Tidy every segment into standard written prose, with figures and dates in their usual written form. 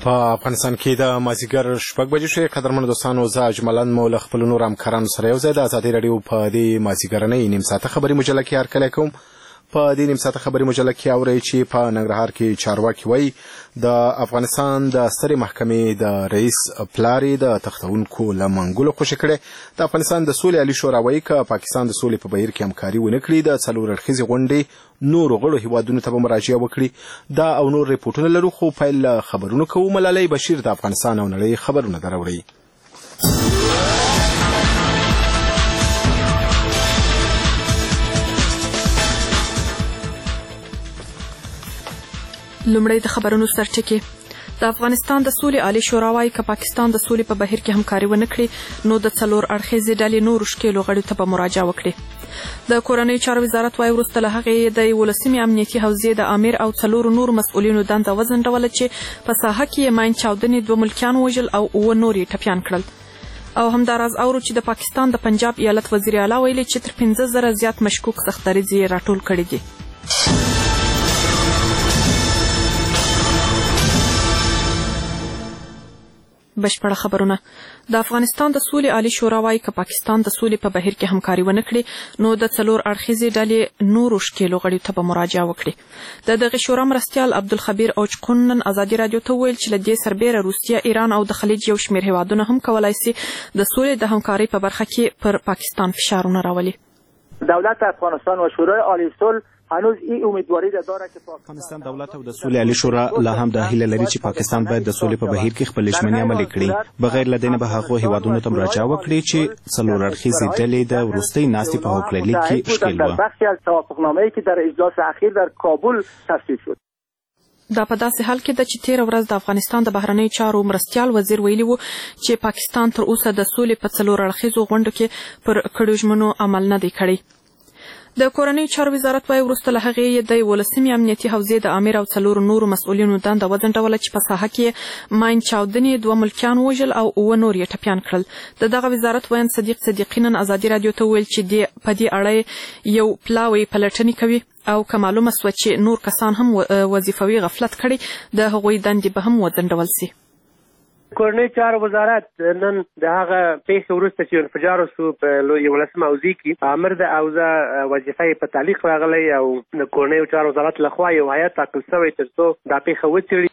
په افغانستان کې د مازیګر 6 بجې شوې. قدرمنو دوستانو، زه اجملا مو له خپلو نورو همکارانو سره یو ځای د ازادي راډیو په دې مازیګرنۍ نیم ساعته خبري مجله کې هرکلی کوم. په دې نیم ساعته خبري مجله کې اورئ چې په ننګرهار کې چارواکي وایي د افغانستان د سترې محکمې د رئیس پلار د تختونکو له منګولو خوشې کړی. د افغانستان د سولې عالي شورا وایي که پاکستان د سولې په بهیر کې همکاري ونه کړي د 4 اړخیزې غونډې نورو غړو هیوادونو ته به مراجعه وکړي. دا او نور ریپورټونه لرو، خو پیل خبرونه کوو. ملالۍ بشیر د افغانستان او نړۍ خبرونه دراوړي. لومړی د خبرونو سرټکی. د افغانستان د سولې عالي شورا وايي که پاکستان د سولې په بهیر کې همکاري ونه کړي نو د 4 اړخیزې ډلې نورو ښکېلو غړو ته به مراجعه وکړي. د کورنۍ چارو وزارت وايي وروسته له هغې د 11مې امنیتي حوزې د امیر او 4 نورو مسؤلینو دنده وځنډوله چې په ساحه کې یې ماین چاودنې 2 ملکیان وژل او 9 نور یې ټپیان کړل. او همداراز اورو چې د پاکستان د پنجاب ایالت وزیر اعلی ویلي چې تر 15,000 زیات مشکوک سختدریځ یې راټول کړي دي. بشپړه خبرونه. د افغانستان د سولې عالي شورا وايي که پاکستان د سولې په بهیر کې همکاري ونه کړي نو د 4 اړخیزې ډلې نورو ښکېلو غړو ته به مراجعه وکړي. د دغه شورا مرستیال عبدالخبیر اوچکون نن ازادي راډیو ته وویل چې له دې سربیره روسیه، ایران او د خلیج یو شمېر هیوادونه هم کولی سي د سولې د همکارۍ په برخه کې پر پاکستان فشارونه راولي. دولت افغانستان و شورای عالی صلح هنوز این امیدواری داره که افغانستان دولت او د سولې عالي شورا لا هم د هیله لري چې پاکستان باید د سولې په بهیر کې خپل ژمنې عملي کړي. بغیر له دې نه به هغو هیوادونو ته مراجعه وکړي چې 4 اړخیزې ډلې د وروستۍ ناستې په هوکړلیک کې ښکېل وه. بخشی از توافقنامه‌ای که در اجلاس اخیر در کابل تصویب شد. دا په داسې حال کې ده چې 13 ورځ د افغانستان د بهرنیو چارو مرستیال وزیر ویلي وو چې پاکستان تر اوسه د سولې په 4 اړخیزو غونډو کې پر کړو ژمنو عمل نه دی کړی. د کورنۍ چارو وزارت وايي وروسته له هغې د 11مې امنیتي حوزې د امیر او 4 نورو مسؤلینو دنده وځنډوله چې په ساحه کې ماین چاودنې 2 ملکیان وژل او 9 نور یې ټپیان کړل. د دغه وزارت ویاند صدیق صدیقي نن ازادي راډیو ته وویل چې په دې اړه یو پلاوی پلټنې کوي او که معلومه سوه چې نور کسان هم وظیفوي غفلت کړي د هغوی دندې به هم وځنډول سي. کورنۍ چارو وزارت نن د هغه پیښې وروسته چې انفجار وسو په 11مه حوزې کې امر د اوضاع وظیفه په تعلیق راغلی او د کورنۍ چارو وزارت لخوا یو هیئت ټاکل شوی تر څو دا پیښه وڅېړي.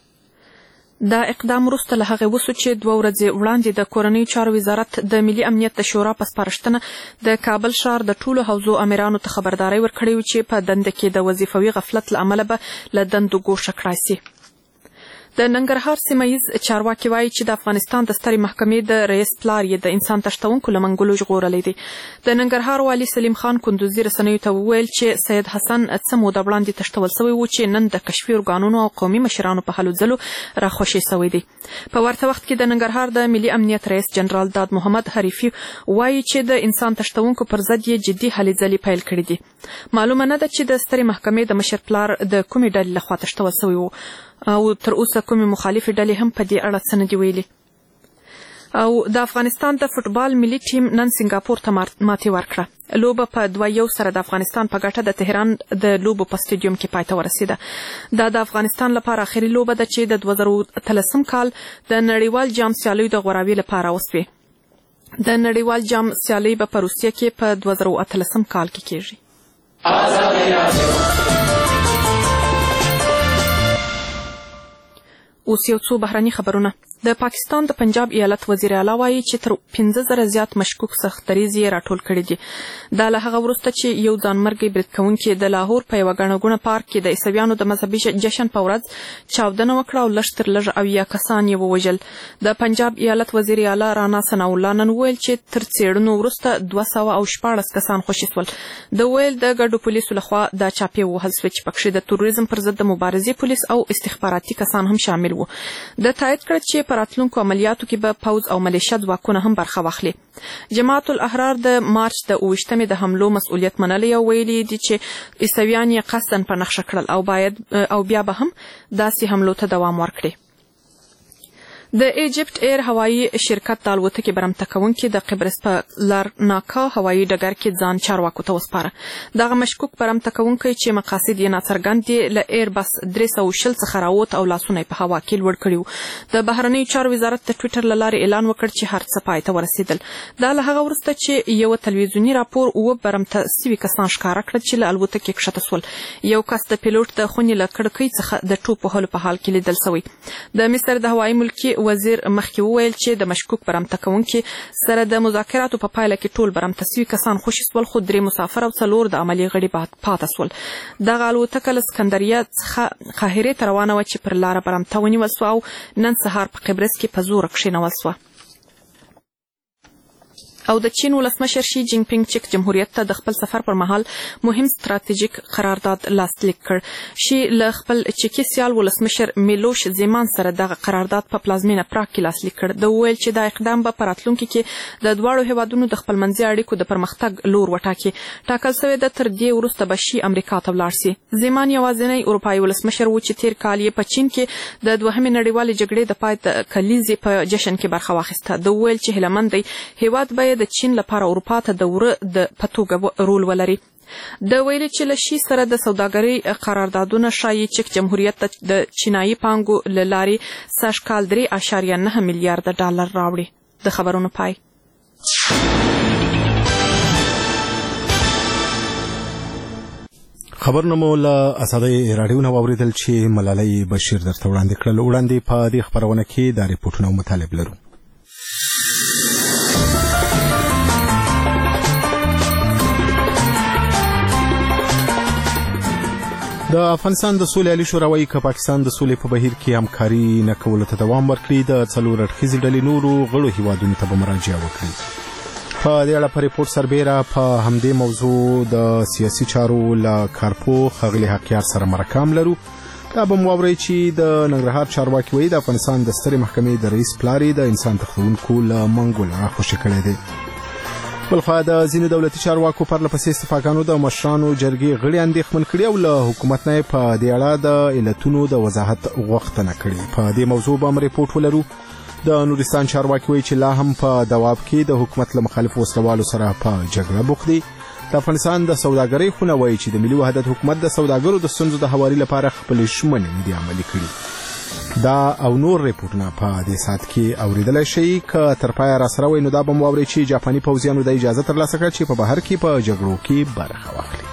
دا اقدام وروسته له هغې وسو چې 2 ورځې وړاندې د کورنۍ چارو وزارت د ملي امنیت د شورا په سپارښتنه د کابل ښار د ټولو حوزو امیرانو ته خبرداری ورکړی و چې په دنده کې د وظیفوي غفلت له امله به له دندو ګوښه کړای سي. د ننګرهار سیمه ییز چارواکي وایي چې د افغانستان د سترې محکمې د رئیس پلار یې د انسان تښتونکو له منګولو ژغورلی دی. د ننګرهار والي سلیم خان کندوزي رسنیو ته وویل چې سید حسن څه موده وړاندې تښتول سوی و چې نن د کشفي ارګانونو او قومي مشرانو په هلو ځلو راخوشي سوی دی. په ورته وخت کې د ننګرهار د ملي امنیت رئیس جنرال داد محمد حریفي وایي چې د انسان تښتونکو پر ضد یې جدي هلې ځلې پیل کړي دي. معلومه نه ده چې د سترې محکمې د مشر پلار د کومې ډلې لخوا تښتول سوی و او تر اوسه کومې مخالفې ډلې هم په دې اړه څه نه دي ویلي. او د افغانستان د فوټبال ملي ټیم نن سنګاپور ته ماتې ورکړه. لوبه په 2-1 سره د افغانستان په ګټه د تهران د لوبو په سټیډیوم کې پای ته ورسېده. دا د افغانستان لپاره اخري لوبه ده چې د 2013 کال د نړیوال جام سیالیو د غوراوي لپاره وسوې. د نړیوال جام سیالۍ به په روسیه کې په 2013 کال کې کېږي. اوس یو څو بهرني خبرونه. د پاکستان د پنجاب ایالت وزیر اعلی وایي چې تر 15,000 زیات مشکوک سختدریځ یې راټول کړي دي. دا له هغه وروسته چې یو ځانمرګي برید کوونکي د لاهور په یوه ګڼه ګوڼه پارک کې د عیسویانو د مذهبي جشن په ورځ چاودنه وکړه او لږ تر لږه 80 کسان یې ووژل. د پنجاب ایالت وزیر اعلی رانا ثناءالله نن وویل چې تر څېړنو وروسته 214 کسان خوشي شول. د ویل د ګډو پولیسو لخوا دا چاپې ووهل سوه چې پکښې د تروریزم پر ضد د مبارزې پولیس او استخباراتي کسان هم شامل وو. د تایید کړه چې په راتلونکو عملیاتو کې به پوځ او ملیشه ځواکونه هم برخه واخلي. جماعت الاحرار د مارچ د 28مې د حملو مسؤلیت منلی او ویلي دي چې عیسویان یې قصداً په نښه کړل او بیا به هم داسې حملو ته دوام ورکړي. د ایجپت ایر هوایی شرکت د الوتکې برمته کوونکي د قبرس په لارناکا هوایی ډګر کې ځان چارواکو ته وسپاره. دغه مشکوک برمته کوونکی چې مقاصد یې ناڅرګند دي له ایربس 320 څخه راووت او لاسونه په هوا کې لوړ کړي. د بهرنیو چارو وزارت د ټویټر له لارې اعلان وکړ چې هر څه پای ته ورسېدل. دا له هغه وروسته چې یو تلویزیوني راپور اووه برمته سوي کسان ښکاره کړل چې له الوتکې کښته سول. یو کس د پیلوټ د خونې له کړکۍ څخه د ټوپ وهلو په حال کې لیدل سوی. د مصر د هوایي ملکي وزیر مخکې وویل چې د مشکوک برمته کوونکي سره د مذاکراتو په پایله کې ټول برمته سوي کسان خوشي سول، خو 3 مسافر او 4 د عملي غړي پاته سول. دغه الوتکه له اسکندریه څخه قاهرې ته روانه وه چې پر لاره برمته ونیول سوه او نن سهار په قبرس کې په زوره کښېنول سوه. او د چین ولسمشر شي جین پینګ چک جمهوریت ته د خپل سفر پر مهال مهم ستراتیژیک قرارداد لاسلیک کړ. شي له خپل چکی سیال ولسمشر میلوش زیمان سره دغه قرارداد په پلازمینه پراګ کې لاسلیک کړ. د ویل چې دا اقدام به په راتلونکي کې د دواړو هیوادونو د خپلمنځي اړیکو د پرمختګ لور وټاکي. ټاکل شوی د تر دې وروسته به شي امریکا ته ولاړ سي. زیمان یوازینی اروپایي ولسمشر و چې تیر کال یې په چین کې د دوهمې نړیوالې جګړې د پای د کلیزې په جشن کې برخه واخیسته. د ویل چې هیلمند دی هیواد به د چین لپاره اروپا ته د وره د پتوګه رول ولري. د ویلي چې له شي سره د سوداګرۍ قراردادونه شایي چک جمهوریت ته د چینایي پانګو له لارې سږ کال 3.9 میلیارډ ډالر راوړي. د خبرونو پای. خبرونه مو له اسادۍ راډیو نه واوریدل چې ملالۍ بشیر درته وړاندې کړل. وړاندې په دې خبرونه کې د ریپورټونو مطالب لرو. د افغانستان د سولې عالی شورا وايي چې پاکستان د سولې په بهیر کې همکاري نه کولو ته دوام ورکړي. د 4 اړخیزې ډلې نورو غړو هیوادونو ته به مراجعه وکړي. په دې اړه په ریپورت سربیره په همدې موضوع د سیاسي چارو له کارپوه ښاغلي حقیار سره مرکه لرو. دا به مو واورئ چې د ننګرهار چارواکي وایي د افغانستان د سترې محکمې د رئیس پلار د انسان تښتونکو له منګول راخوشي کړی دی. بلخوا د ځینو دولتي چارواکو پرله پسې استعفاګانو د مشرانو جرګې غړي اندېښمن کړي او له حکومت نه په دې اړه د علتونو د وضاحت غوښتنه کړې. په دې موضوع به هم ریپورټ ولرو. د نورستان چارواکي وایي چې لا هم په دواب کې د حکومت له مخالفو وسلوالو سره په جګړه بوخت دي. د افغانستان د سوداګرۍ خونه وایي چې د ملي وحدت حکومت د سوداګرو د ستونزو د هواري لپاره خپلې ژمنې نه دي عملي کړي. دا او نور ریپورټونه په دې ساعت کې اوریدلای شئ. که تر پایه راسره وئ نو دا به مو واورئ چې جاپاني پوځیانو د اجازه ترلاسه کړه چې په بهر کې په جګړو کې برخه واخلي.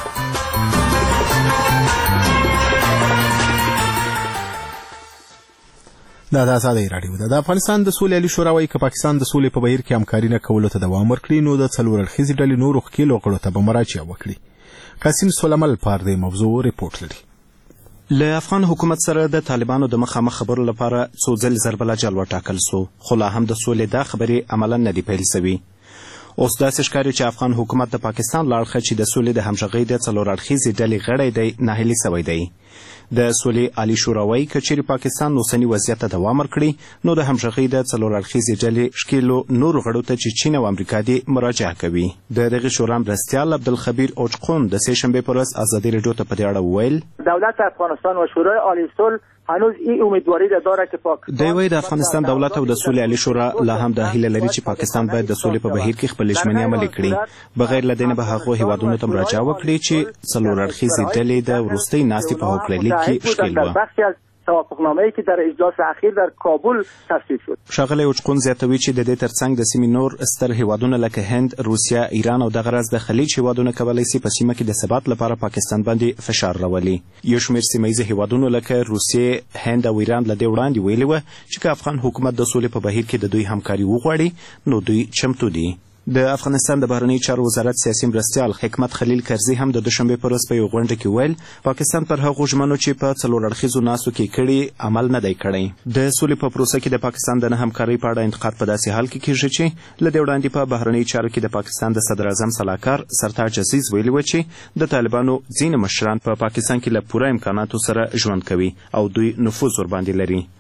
دا د آزادۍ راډیو ده. د افغانستان د سولې عالی شورا وايي چې پاکستان د سولې په بهیر کې همکاري نه کولو ته دوام ورکړي نو د 4 اړخیزې ډلې نورو ښکېلو غړو ته به مراجعه وکړي. قاسم سلیمل پر دې موضوع ریپورټ لري. له افغان حکومت سره د طالبانو د مخامخ خبرو لپاره څو ځل ضرب الاجل وټاکل سو، خو لا هم د سولې دا خبرې عملا نه دي پیل سوي. اوس داسې ښکاري چې افغان حکومت د پاکستان له اړخه چې د سولې د همغږۍ د 4 اړخیزې ډلې غړی دی ناهیلي سوی دی. د سولې عالی شورا وايي که چیرې پاکستان اوسني وضعیت ته دوام ورکړي نو د همغږۍ د 4 اړخیزې ډلې ښکېلو نورو غړو ته چې چین او امریکا دي مراجعه کوي. د دغې شورا مرستیال عبدالخبیر اوچقون د سه شنبې پر ورځ ازادي راډیو ته په دې اړه وویل دولت افغانستان و شورای عالی صلح هنوز این امیدواری داره که پاکستان دوی وایي د افغانستان دولت او د سولې عالی شورا لا هم د هیله لري چې پاکستان باید د سولې په بهیر کې خپل ژمنې عملي کړي. بغیر له دې نه به هغو هیوادونو ته مراجعه وکړي چې 4 اړخیزې ډلې د وروستۍ ناستې په هوکړه کې ښکېل وه. توافقنامه‌ای که در اجلاس اخیر در کابل تصویب شد. ښاغلی اوچقون زیاتوي چې د دې ترڅنګ د سیمې نور ستر هیوادونه لکه هند، روسیه، ایران او دغه راز د خلیج هیوادونه کولی شي په سیمه کې د ثبات لپاره پاکستان باندې فشار راولي. یو شمېر سیمه ییز هیوادونه لکه روسیې، هند او ایران له دې وړاندې ویلي وه چې که افغان حکومت د سولې په بهیر کې د دوی همکاري وغواړي نو دوی چمتو دي. د افغانستان د بهرنیو چارو وزارت سیاسي مرستیال حکمت خلیل کرزي هم د دوشنبې پر ورځ په یو غونډه کې ویل پاکستان پر هغو ژمنو چې په 4 اړخیزو ناستو کې کړي عمل نه دی کړی. د سولې په پروسه کې د پاکستان د نه همکارۍ په اړه انتقاد په داسې حال کې کېږي چې له دې وړاندې په بهرنیو چارو کې د پاکستان د صدر اعظم سلاکار سرتاج عزیز ویلي و چې د طالبانو ځینې مشران په پاکستان کې له پوره امکاناتو سره ژوند کوي او دوی نفوذ ورباندې لري.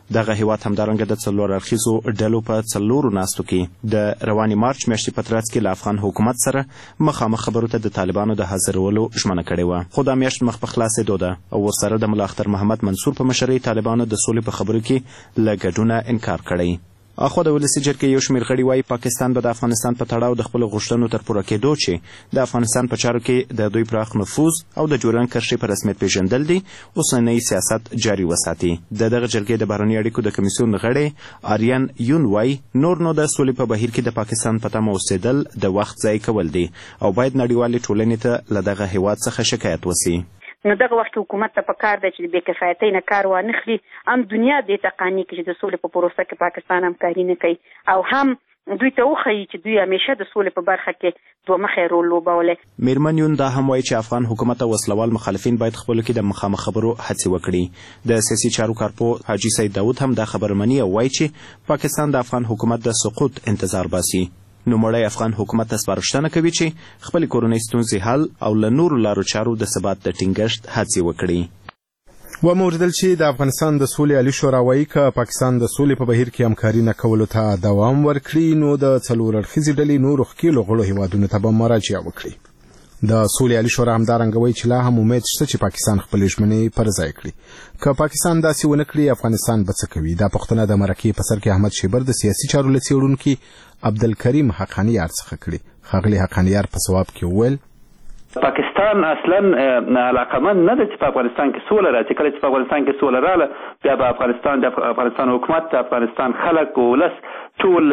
دغه هیواد همدارنګه د څلور اړخیزو ډلو په څلورو ناستو کې د روانې مارچ میاشتې په ترڅ کې له افغان حکومت سره مخامخ خبرو ته د طالبانو د حاضرولو ژمنه کړې وه، خو دا میاشت مخ په خلاصېدو ده او ورسره د ملا اختر محمد منصور په مشرۍ طالبانو د سولې په خبرو کې له ګډونه انکار کړی. اخوا د ولسي جرګې یو شمېر غړي وایي پاکستان به د افغانستان په تړاو د خپلو غوښتنو تر پوره کېدو چې د افغانستان په چارو کې د دوی پراخ نفوذ او د جوړن کرښې په رسمیت پیژندل دي اوسنی سیاست جاري وساتي. د دغه جرګې د بهرني اړیکو د کمیسیون غړی آریان یون وایي نور نو د سولې په بهیر کې د پاکستان په تمه اوسېدل د وخت ضایع کول دي او باید نړیوالې ټولنې ته له دغه هیواد څخه شکایت وسي. نو دغه وخت حکومت ته پکار دی چې بې کفایتۍ نه کار وانخلي، هم دنیا دې ته قانع کړي چې د سولې په پروسه کې پاکستان همکاري نه کوي او هم دوی ته وښیي چې دوی همیشه د سولې په برخه کې دوه مخی رول لوبولی. میرمن یون دا هم وایي چې افغان حکومت او وسلوال مخالفین باید خپلو کې د مخامخ خبرو هڅې وکړي. د سیاسي چارو کارپوه حاجي سید داود هم دا خبره مني او وایي چې پاکستان د افغان حکومت د سقوط انتظار باسي. نوموړی افغان حکومت ته سپارښتنه کوي چې خپلې کورنۍ ستونزې حل او له نورو لارو چارو د ثبات د ټینګښت هڅې وکړي. وموردل چې د افغانستان د سولې عالی شورا وایي که پاکستان د سولې په بهیر کې همکاري نه کولو ته دوام ورکړي نو د څلور اړخیزې ډلې نورو ښکېلو غړو هیوادونو ته به مراجعه وکړي. د سولې عالی شورا همدارنګه وایي چې لا هم امید شته چې پاکستان خپلې ژمنې پر ځای کړي. که پاکستان داسې ونه کړي افغانستان به څه کوي؟ دا پوښتنه د مرکې په سر کې احمد شیبر د سیاسي چارو له څېړونکي عبدالکریم حقانیار څخه کړي. ښاغلي حقانیار په ځواب کې وویل پاکستان اصلا علاقمند نه ده چې په افغانستان کې سوله راځي. کله چې په افغانستان کې سوله رااله بیا به افغانستان حکومت د افغانستان خلک او ولس ټول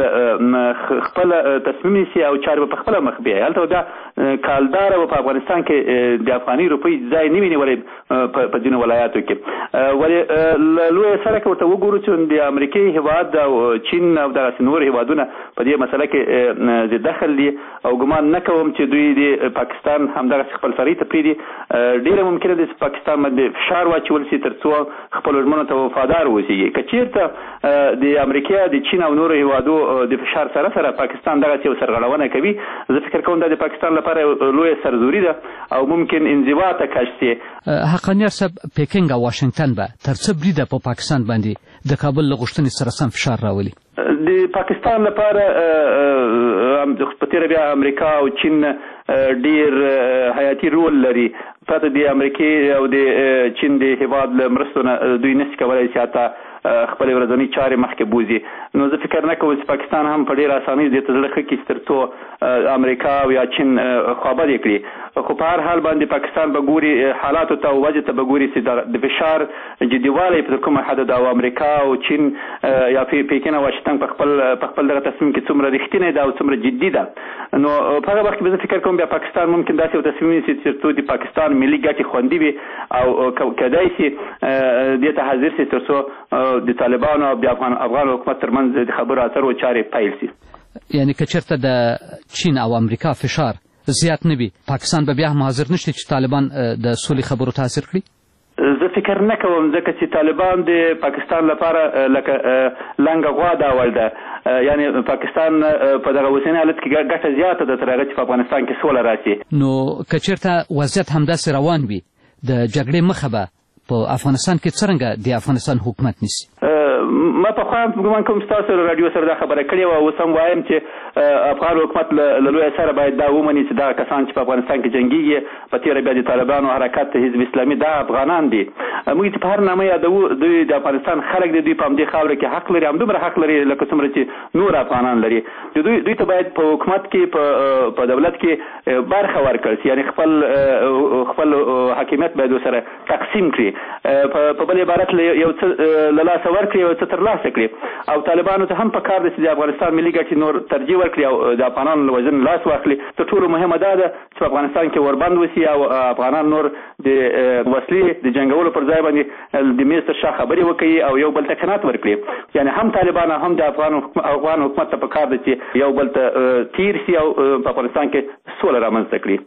خپل تصمیم نیسي او چارې به په خپله مخ بیایي. هلته بیا کالداره به په افغانستان کې د افغاني روپۍ ځای نه وي نیولی په ځینو ولایاتو کې. ولې له لویه سره که ورته وګورو چې د امریکې هېواد او چین او دغسې نور هېوادونه په دې مسله کې د دخل دي او ګمان نه کوم چې دوی د پاکستان همدغسې خپل سړی ته پرېږدي. ډېره ممکنه ده چې پاکستان باندې فشار واچول شي تر څو خپلو ژمنو ته وفادار اوسېږي. که چېرته د امریکا د چین او نورو هېوادو د فشار سره پاکستان دغسې یو سرغړونه کوي زه فکر کوم دا د پاکستان لپاره لویه سرزوري ده او ممکن انزوا ته کش شي. حقانیار صاحب پیکنګ او واشنګټن به تر څه بریده په پاکستان باندې د کابل له غوښتنې سره سم فشار راولي؟ د پاکستان لپاره په تېره بیا امریکا او چین ډیر حیاتي رول لري. پرته د امریکې او د چین د هېواد له مرستو نه دوی نشي کولی چې حتی خپلې ورځنۍ چارې مخکې بوځي. نو زه فکر نه کوم چې پاکستان هم په ډېره اسانۍ دې ته زړه ښه کړي تر څو امریکا او یا چین خوابدې کړي. خو په هر حال باندې پاکستان به ګوري حالاتو ته او وضع ته به ګوري چې د فشار جدیوالی په کومه حد ده او امریکا او چین یا پیکن او واشنګټن په خپل دغه تصمیم کې څومره رښتینی ده او څومره جدي ده. نو په هغه وخت کې به زه فکر کوم بیا پاکستان ممکن داسې یو تصمیم ونیسي چې تر څو د پاکستان ملي ګټې خوندي وي او کیدای شي دې ته حاضر شي تر څو د طالبانو او د افغان حکومت ترمنځ د خبرو اترو چارې پیل شي. یعنی که چېرته د چین او امریکا فشار زیات نه وي پاکستان به بیا هم حاضر نشي چې طالبان د سولې خبرو ته حاضر کړي؟ زه فکر نه کوم ځکه چې طالبان د پاکستان لپاره لکه لنګه غوا ډول ده. یعنی پاکستان په دغه اوسني حالت کې ګټه زیاته ده تر هغه چې په افغانستان کې سوله راشي. نو که چېرته وضعیت همداسې روان وي د جګړې مخه به په افغانستان کې څرنګه د افغانستان حکومت نیسي؟ ما پخوا ګمان کوم ستاسو راډیو سره دا خبره کړې وه. اوس هم وایم چې افغان حکومت له لویه سره باید دا ومني چې دغه کسان چې په افغانستان کې جنګېږي په تېره بیا د طالبانو حرکت حزب اسلامي دا افغانان دي. موږ چې په هر نامه یادوو دوی د افغانستان خلک دي. دوی په همدې خاوره کې حق لري همدومره حق لري لکه څومره چې نور افغانان لري. دوی ته باید په حکومت کې په دولت کې برخه ورکړل شي. یعنی خپل حاکمیت باید ورسره تقسیم کړي. په بل عبارت یو څه له لاسه ورکړي او څه ترلاسه کړي. او طالبانو ته هم پکار ده چې د افغانستان ملي ګټې نور ترجیح ورکړي او د افغانانو له وژنې لاس واخلي. تر ټولو مهمه دا ده چې په افغانستان کې وربند وشي او افغانان نور د وسلې د جنګولو پر ځای باندې د میز تر شا خبرې وکړي او یو بل ته قناعت ورکړي. یعنی هم طالبان هم د افغان حکومت ته پکار ده چې یو بل ته تیر شي او په افغانستان کې سوله رامنځته کړي.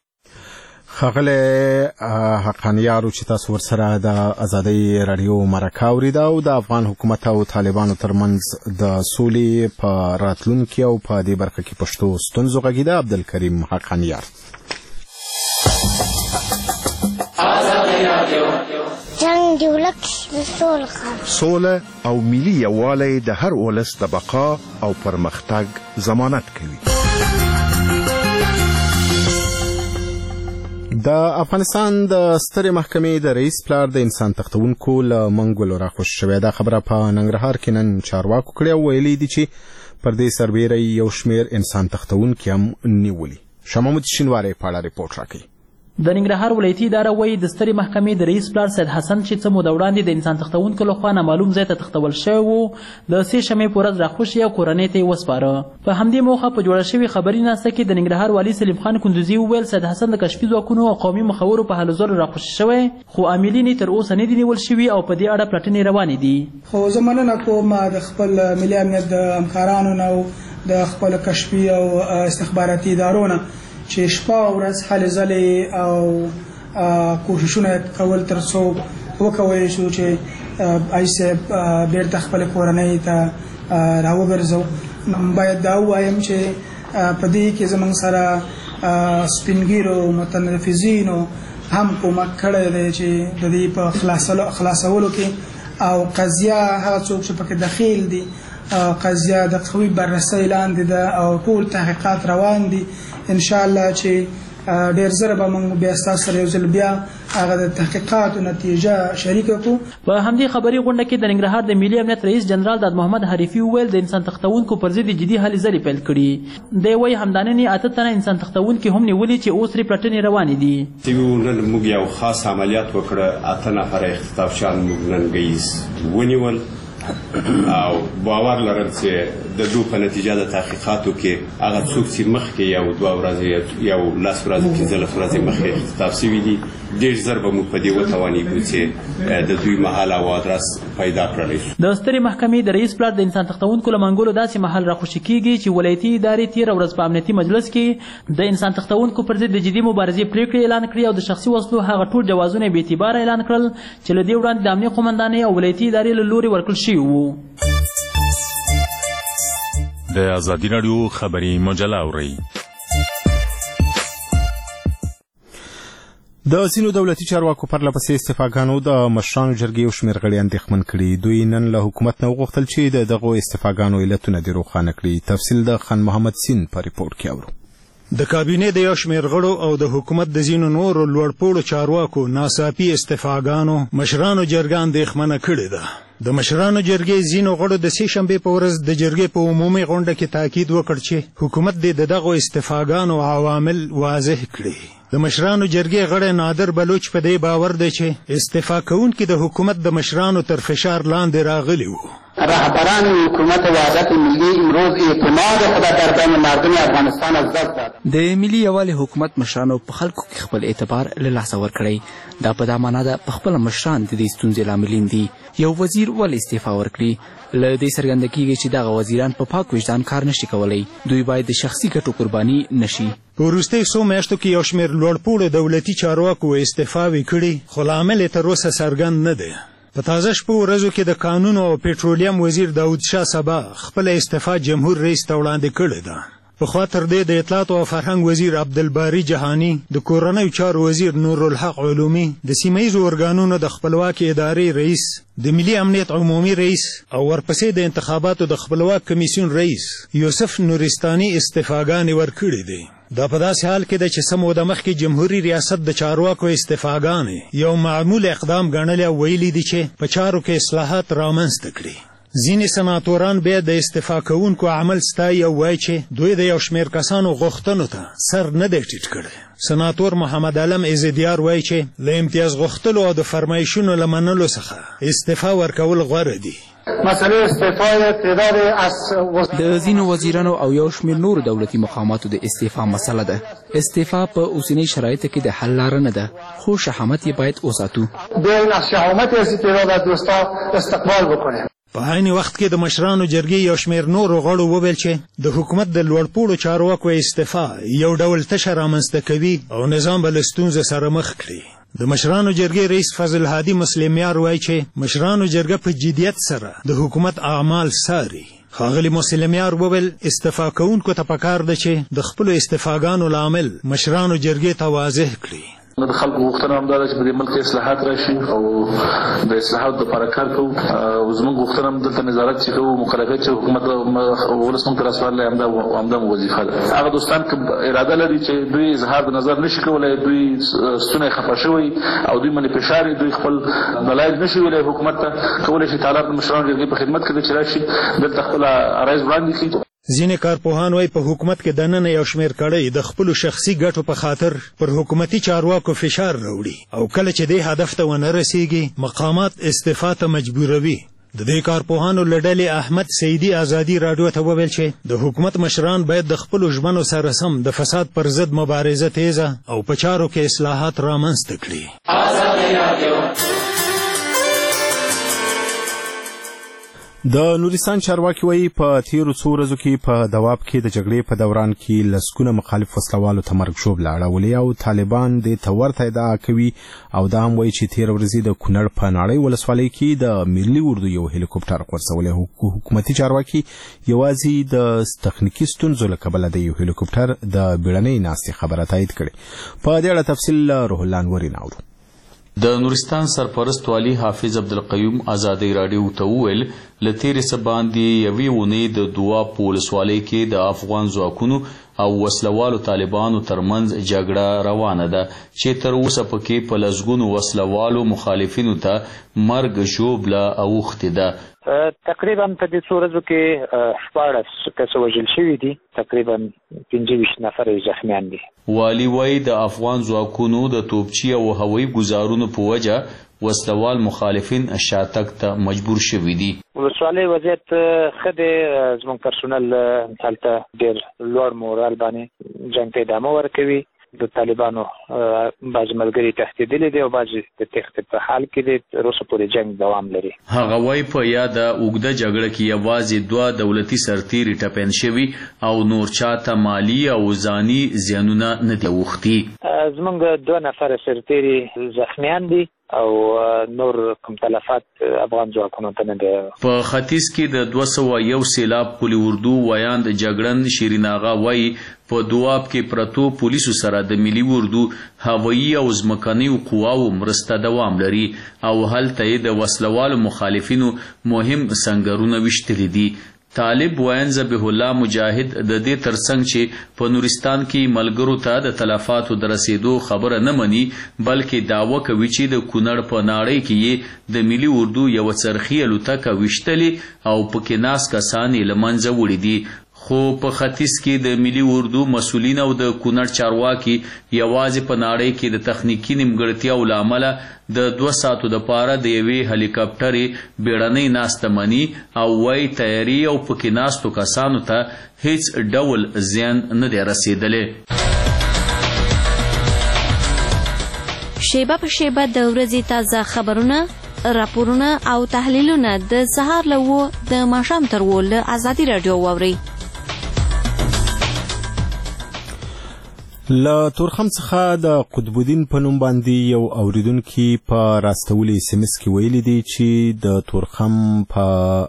ښاغلی حقانیارو چې تاسو ورسره د ازادۍ راډیو مرکه اورېده او د افغان حکومت او طالبانو ترمنځ د سولې په راتلونکي او په دې برخه کې پښتو ستونزو غږېده عبدالکریم حقانیار. جنگ د ولس سوله او ملي یووالی د هر ولس د بقا او پرمختګ ضمانت کوي. د افغانستان د سترې محکمې د رئیس پلار د انسان تختونکو له منګولو راخوش شوې. دا خبره په ننګرهار کې نن چارواکو کړې او ویلي دي چې پر دې سربیره یو شمېر انسان تختونکي هم نیولي. شاه محمود شینواری په اړه ریپورټ راکوي. د ننګرهار ولایتي اداره وایي د سترې محکمې د رئیس پلار سید حسن چې څه موده وړاندې د انسان تختونکو لخوا نامعلوم ځای ته تختول شوی و د 3 شنبې په ورځ راخوشي او کورنۍ ته یې وسپاره. په همدې موخه په جوړه شوې خبري ناسته کې د ننګرهار والي سلیم خان کندوزي وویل سید حسن د کشفي ځواکونو او قومي مخورو په هلو ځلو راخوشي شوی خو عاملین یې تر اوسه نه دي نیول شوي او په دې اړه پلټنې روانې دي. خو زه مننه کوم د خپل ملي امنیت د همکارانو نه او د خپل کشفي او استخباراتي ادارو نه چې شپه او ورځ هلې ځلې او کوششونه کول تر څو وکولی شو چې ایسه بیرته خپل کورنۍ ته راوګرځو. باید دا ووایم چې په دې کې زموږ سره سپینګیرو متنفذینو هم کومک کړی دی چې د دې په خلاصولو کې او قضیه هغه څوک چې پکې دخیل دي قضیه د قوي بررسۍ لاندې ده او ټول تحقیقات روان دي. انشاءالله چې ډیر زره به موږ بیا ستاسو سره یو ځل بیا هغه د تحقیقاتو نتیجه شریکه کړو. په همدې خبري غونډه کې د ننګرهار د ملي امنیت رئیس جنرال داد محمد حریفي وویل د انسان تختونکو پر ضد جدي هلې ځلې پیل کړي. دی وایي همداننې 8 تنه انسان تختونکي هم نیولي چې اوس ترې پلټنې روانې دي. نن موږ یو خاص عملیات وکړه 8 نفره اختطافچیان موږ نن ګیس ونیول او باور لرم چې د دوی په نتیجه د تحقیقاتو کې هغه څوک چې مخکې یو 2 ورځې یو 10 ورځې 15 ورځې مخکې اختطاف شوي دي ډېر ژر به موږ په دې وتوانېږو چې د دوی محل او ادرس پیدا کړلی شو. د سترې محکمې د رئیس پلار د انسان تختونکو له منګولو داسې محل راخوشي کېږي چې ولایتي ادارې تېره ورځ په امنیتي مجلس کې د انسان تختونکو پر ضد د جدي مبارزې پرېکړې اعلان کړې او د شخصي وسلو هغه ټول جوازونه بې اعتباره اعلان کړل چې له دې وړاندې د امنیه قومندانۍ او ولایتي ادارې له لورې ورکړل شوي وو. د ازادي راډیو خبري مجله اورئ. د ځینو دولتي چارواکو پرله پسې استعفاګانو د مشرانو جرګې یو شمېر غړي اندېښمن کړي. دوی نن له حکومت نه وغوښتل چې د دغو استعفاګانو علتونه دې روښانه کړي. تفصیل د خان محمد سین په ریپورټ کې اورو. د کابینې د یو شمېر غړو او د حکومت د ځینو نورو لوړپوړو چارواکو ناڅاپي استعفاګانو مشرانو جرګه اندېښمنه کړې ده. د مشرانو جرګې ځینو غړو د 3 شنبې په ورځ د جرګې په عمومي غونډه کې تاکید وکړ چې حکومت دې د دغو استعفاګانو عوامل واضح کړي. د مشرانو جرګې غړی نادر بلوچ په دې باور دی چې استعفا کوونکي د حکومت د مشرانو تر فشار لاندې راغلي وو. رهبران حکومت وحدت ملی امروز اعتماد خود در بین مردم افغانستان از دست داد. د ملي یووالي حکومت مشرانو په خلکو کې خپل اعتبار له لاسه ورکړی. دا په دا معنا ده په خپل مشران د دې ستونزې لاملین دي. یو وزیر ولې استعفا ورکړي؟ له دې څرګنده کېږي چې دغه وزیران په پاک وجدان کار نشي کولی. دوی باید د شخصي ګټو قرباني نشي. په وروستیو څو میاشتو کې یو شمېر لوړپوړو دولتي چارواکو استعفاوې کړي خو لامل یې تر اوسه څرګند نه دی. په تازه شپو ورځو کې د قانون او پېټرولیم وزیر داود شاه سبا خپله استعفا جمهور رئیس ته وړاندې کړې ده. پخوا تر دې د اطلاعات او فرهنګ وزیر عبدالباري جهاني، د کورنیو چارو وزیر نورالحق علومي، د سیمه ییزو ارګانونو د خپلواکې ادارې رئیس، د ملي امنیت عمومي رئیس او ورپسې د انتخاباتو د خپلواک کمیسیون رئیس یوسف نورستاني استعفاګانې ورکړې دي. دا په داسې حال کې ده چې څه موده مخکې جمهوري ریاست د چارواکو استعفاګانې یو معمول اقدام ګڼلې او ویلي دي چې په چارو کې اصلاحات رامنځته کړي. ځینې سناتوران بیا د استعفا کوونکو عمل ستایي او وایي چې دوی د یو شمېر کسانو غوښتنو ته سر نه دی ټیټ کړی. سناتور محمد علم عزیدیار وایي چې له امتیاز غوښتلو او د فرمایشونو له منلو څخه استعفا ورکول غوره دي. مسئله استعفای تعداد از د ځینو وزیرانو او یو شمېر نورو دولتي مقاماتو د استعفا مسله ده. استعفا په اوسنۍ شرایطو کې د حل لاره نه ده خو شهامت یې باید وساتو. بیاین از شهامت تعداد از دوستا استقبال بکنیم. په عین وخت کې د مشرانو جرګې یو شمېر نورو غړو وویل چې د حکومت د لوړپوړو چارواکو استعفا یو ډول تشه رامنځته کوي او نظام به له ستونزو سره مخ کړي. د مشرانو جرګې رئیس فضل هادي مسلمیار وایي چې مشرانو جرګه په جدیت سره د حکومت اعمال څاري. ښاغلي مسلمیار وویل استعفا کوونکو ته پکار ده چې د خپلو استعفاګانو لامل مشرانو جرګې ته واضح کړي. د خلکو غوښتنه همدا ده چې په دې ملک اصلاحات راشي او د اصلاحاتو لپاره کار کوو او زموږ غوښتنه هم دلته نظارت چې کوو مکلفیت چې حکومت ولس موږ ته راسپارلی همدا مو وظیفه ده. هغه دوستان که اراده لري چې دوی اظهار د نظر نشي کولی، دوی ستونی خفه شوی او دوی باندې فشار دوی خپل دلایل نشي ویلی حکومت ته، کولی شي طالب د مشرانو جرګې په خدمت کې چې راشي دلته خپل عرایض وړاندې کړي. ځینې کارپوهان وایي په حکومت کې دننه یو شمېر کړۍ د خپلو شخصي ګټو په خاطر پر حکومتي چارواکو فشار راوړي او کله چې دې هدف ته ونه رسیږي مقامات استعفا ته مجبوروي. د دې کارپوهانو له ډلې احمد سیدي ازادي راډیو ته وویل چې د حکومت مشران باید د خپلو ژمنو سره سم د فساد پر ضد مبارزه تیزه او په چارو کې اصلاحات رامنځته کړي. د نورستان چارواکي وایي په تیرو څو ورځو کې په دواب کې د جګړې په دوران کې لسګونه مخالف وسلوالو ته مرګ ژوبله اړولې او طالبان دې ته ورته ادعا کوي او دا هم وایي چې تېره ورځ د کونړ په ناړۍ ولسوالۍ کې د ملي اردو یو هلیکوپټر غورځولی. حکومتي چارواکي یوازې د تخنیکي ستونزو له کبله د یو هلیکوپټر د بیړنۍ ناستې خبره تایید کړې. په دې اړه تفصیل روح الله انوري ناورو. د نورستان سرپرست والی حافظ عبدالقیوم ازادي راډیو ته وویل له تیرې څه باندې یوې اونۍ د دواب په ولسوالۍ کې د افغان ځواکونو او وسلوالو طالبانو ترمنځ جګړه روانه ده چې تر اوسه پکې په لسګونو وسلوالو مخالفینو ته مرګ ژوبله اوښتې ده. تقریبا په دې څو ورځو کې 14 کسه وژل شوي دي، تقریبا 25 نفر زخمیان دي. والی وایي د افغان ځواکونو د توپچي او هوایي ګزارونو په وجه وسلوال مخالفین شاتګ ته مجبور شوي دي. ولسوالۍ وضعیت ښه دی، زموږ پرسونل هلته ډېر لوړ مورال باندې جنګ ته ادامه ورکوي. د طالبانو بعض ملګري تښتېدلي دي او بعض د تښتې په حال کې دي، تر اوسه پورې جنګ دوام لري. هغه وایي په یاده اوږده جګړه کې یوازې 2 دولتي سرتیري ټپیان شوي او نور چاته مالي او ځاني زیانونه نه دي اوښتي. زموږ 2 نفر سرتیري زخمیان دي او نور کوم تلفات افغان ځواکونو ته نه دی. په ختیځ کې د 201 سیلاب قلی اردو ویاند جګړن شیرین آغا وایي په دواب کې پرتو پولیسو سره د ملي اردو هوایي او ځمکني قواو مرسته دوام لري او هلته د وسلوالو مخالفینو مهم سنگرونه وشتلي دي. طالب وین ذبیح الله مجاهد د دې ترڅنګ چې په نورستان کې ملګرو ته د تلفاتو د رسیدو خبره نه مني بلکې دعوه کوي چې د کونړ په ناړۍ کې د ملي اردو یو څرخي الوتکه وشتلې او پکې ناس کسان یې له منځه وړي دي. خو په ختیځ کې د ملي اردو مسؤلین او د کونړ چارواکي یوازې په ناړۍ کې د تخنیکی نیمګړتیاو له امله د 2 ساعتو دپاره د یوې هلیکاپټرې بیړنۍ ناسته مني او وایي تیاري او پکې ناستو کسانو ته هیڅ ډول زیان نه دی رسېدلی. شیبه په شیبه د ورځې تازه خبرونه، راپورونه او تحلیلونه د سهار له 9 د ماښام تر 10 له ازادي راډیو واورئ. له تورخم څخه د قطب الدین په نوم باندې یو اوریدونکي په راستولي SMS کې ویلي دي چې د تورخم په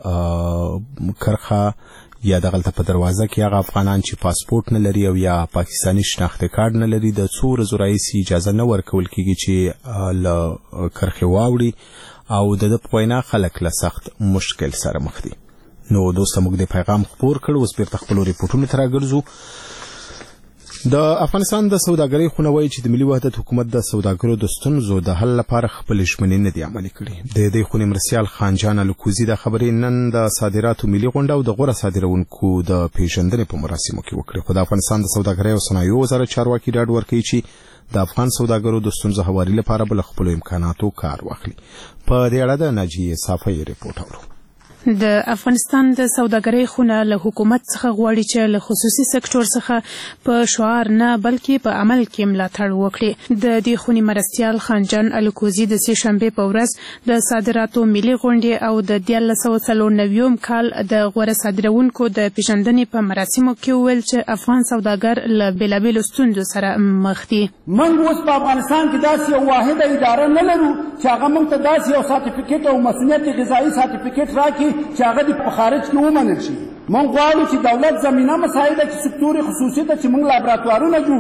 کرخه یا دغلته په دروازه کې هغه افغانان چې پاسپورت نه لري او یا پاکستاني شناخته کارت نه لري د څو ورځو راهیسې اجازه نه ورکول کېږي چې له کرخې واوړي او د په وینا خلک له سخت مشکل سره مخ دي. نو دوسته موږ د پیغام خپور کړ، اوس بیرته خپلو ریپورټونو ته راګرځو. د افغانستان د سوداګرۍ خونه وایي چې د ملي وحدت حکومت د سوداګرو د ستونزو د حل لپاره خپل ژمنې نه دي عملي کړي. د دې خونې مرسیال خانجان الکوزي د خبرې نن د صادراتو ملي غونډه او د غوره صادرونکو د پیژندنې په مراسمو کې وکړه. خو د افغانستان د سوداګرۍ او صنایعو وزارت چارواکي ډاډ ورکوي چې د افغان سوداګرو د ستونزو هواري لپاره به له خپلو امکاناتو کار واخلي. په دې اړه د ناجیې صافی ریپورټ اورو. د افغانستان د سوداګرۍ خونه له حکومت څخه غواړي چې له خصوصي سکتور څخه په شعار نه بلکې په عمل کې ملاتړ وکړي. د دې خونې مرستیال خانجان الکوزي د سې شنبې په ورځ د صادراتو ملي غونډې او د 1994 کال د غوره صادرونکو د پیژندنې په مراسمو کې وویل چې افغان سوداګر له بېلابېلو ستونزو سره مخ دي. موږ اوس په افغانستان کې داسې یو واحده اداره نه لرو چې هغه موږ ته داسې یو سرټیفیکیټ او مسؤلیت غذایي سرټیفیکیټ راکړي چې هغه د په خارج کې ومنل شي. موږ غواړو چې دولت زمینه مساعده چې سکتور خصوصي ته چې موږ لابراتوارونه جوړ کړو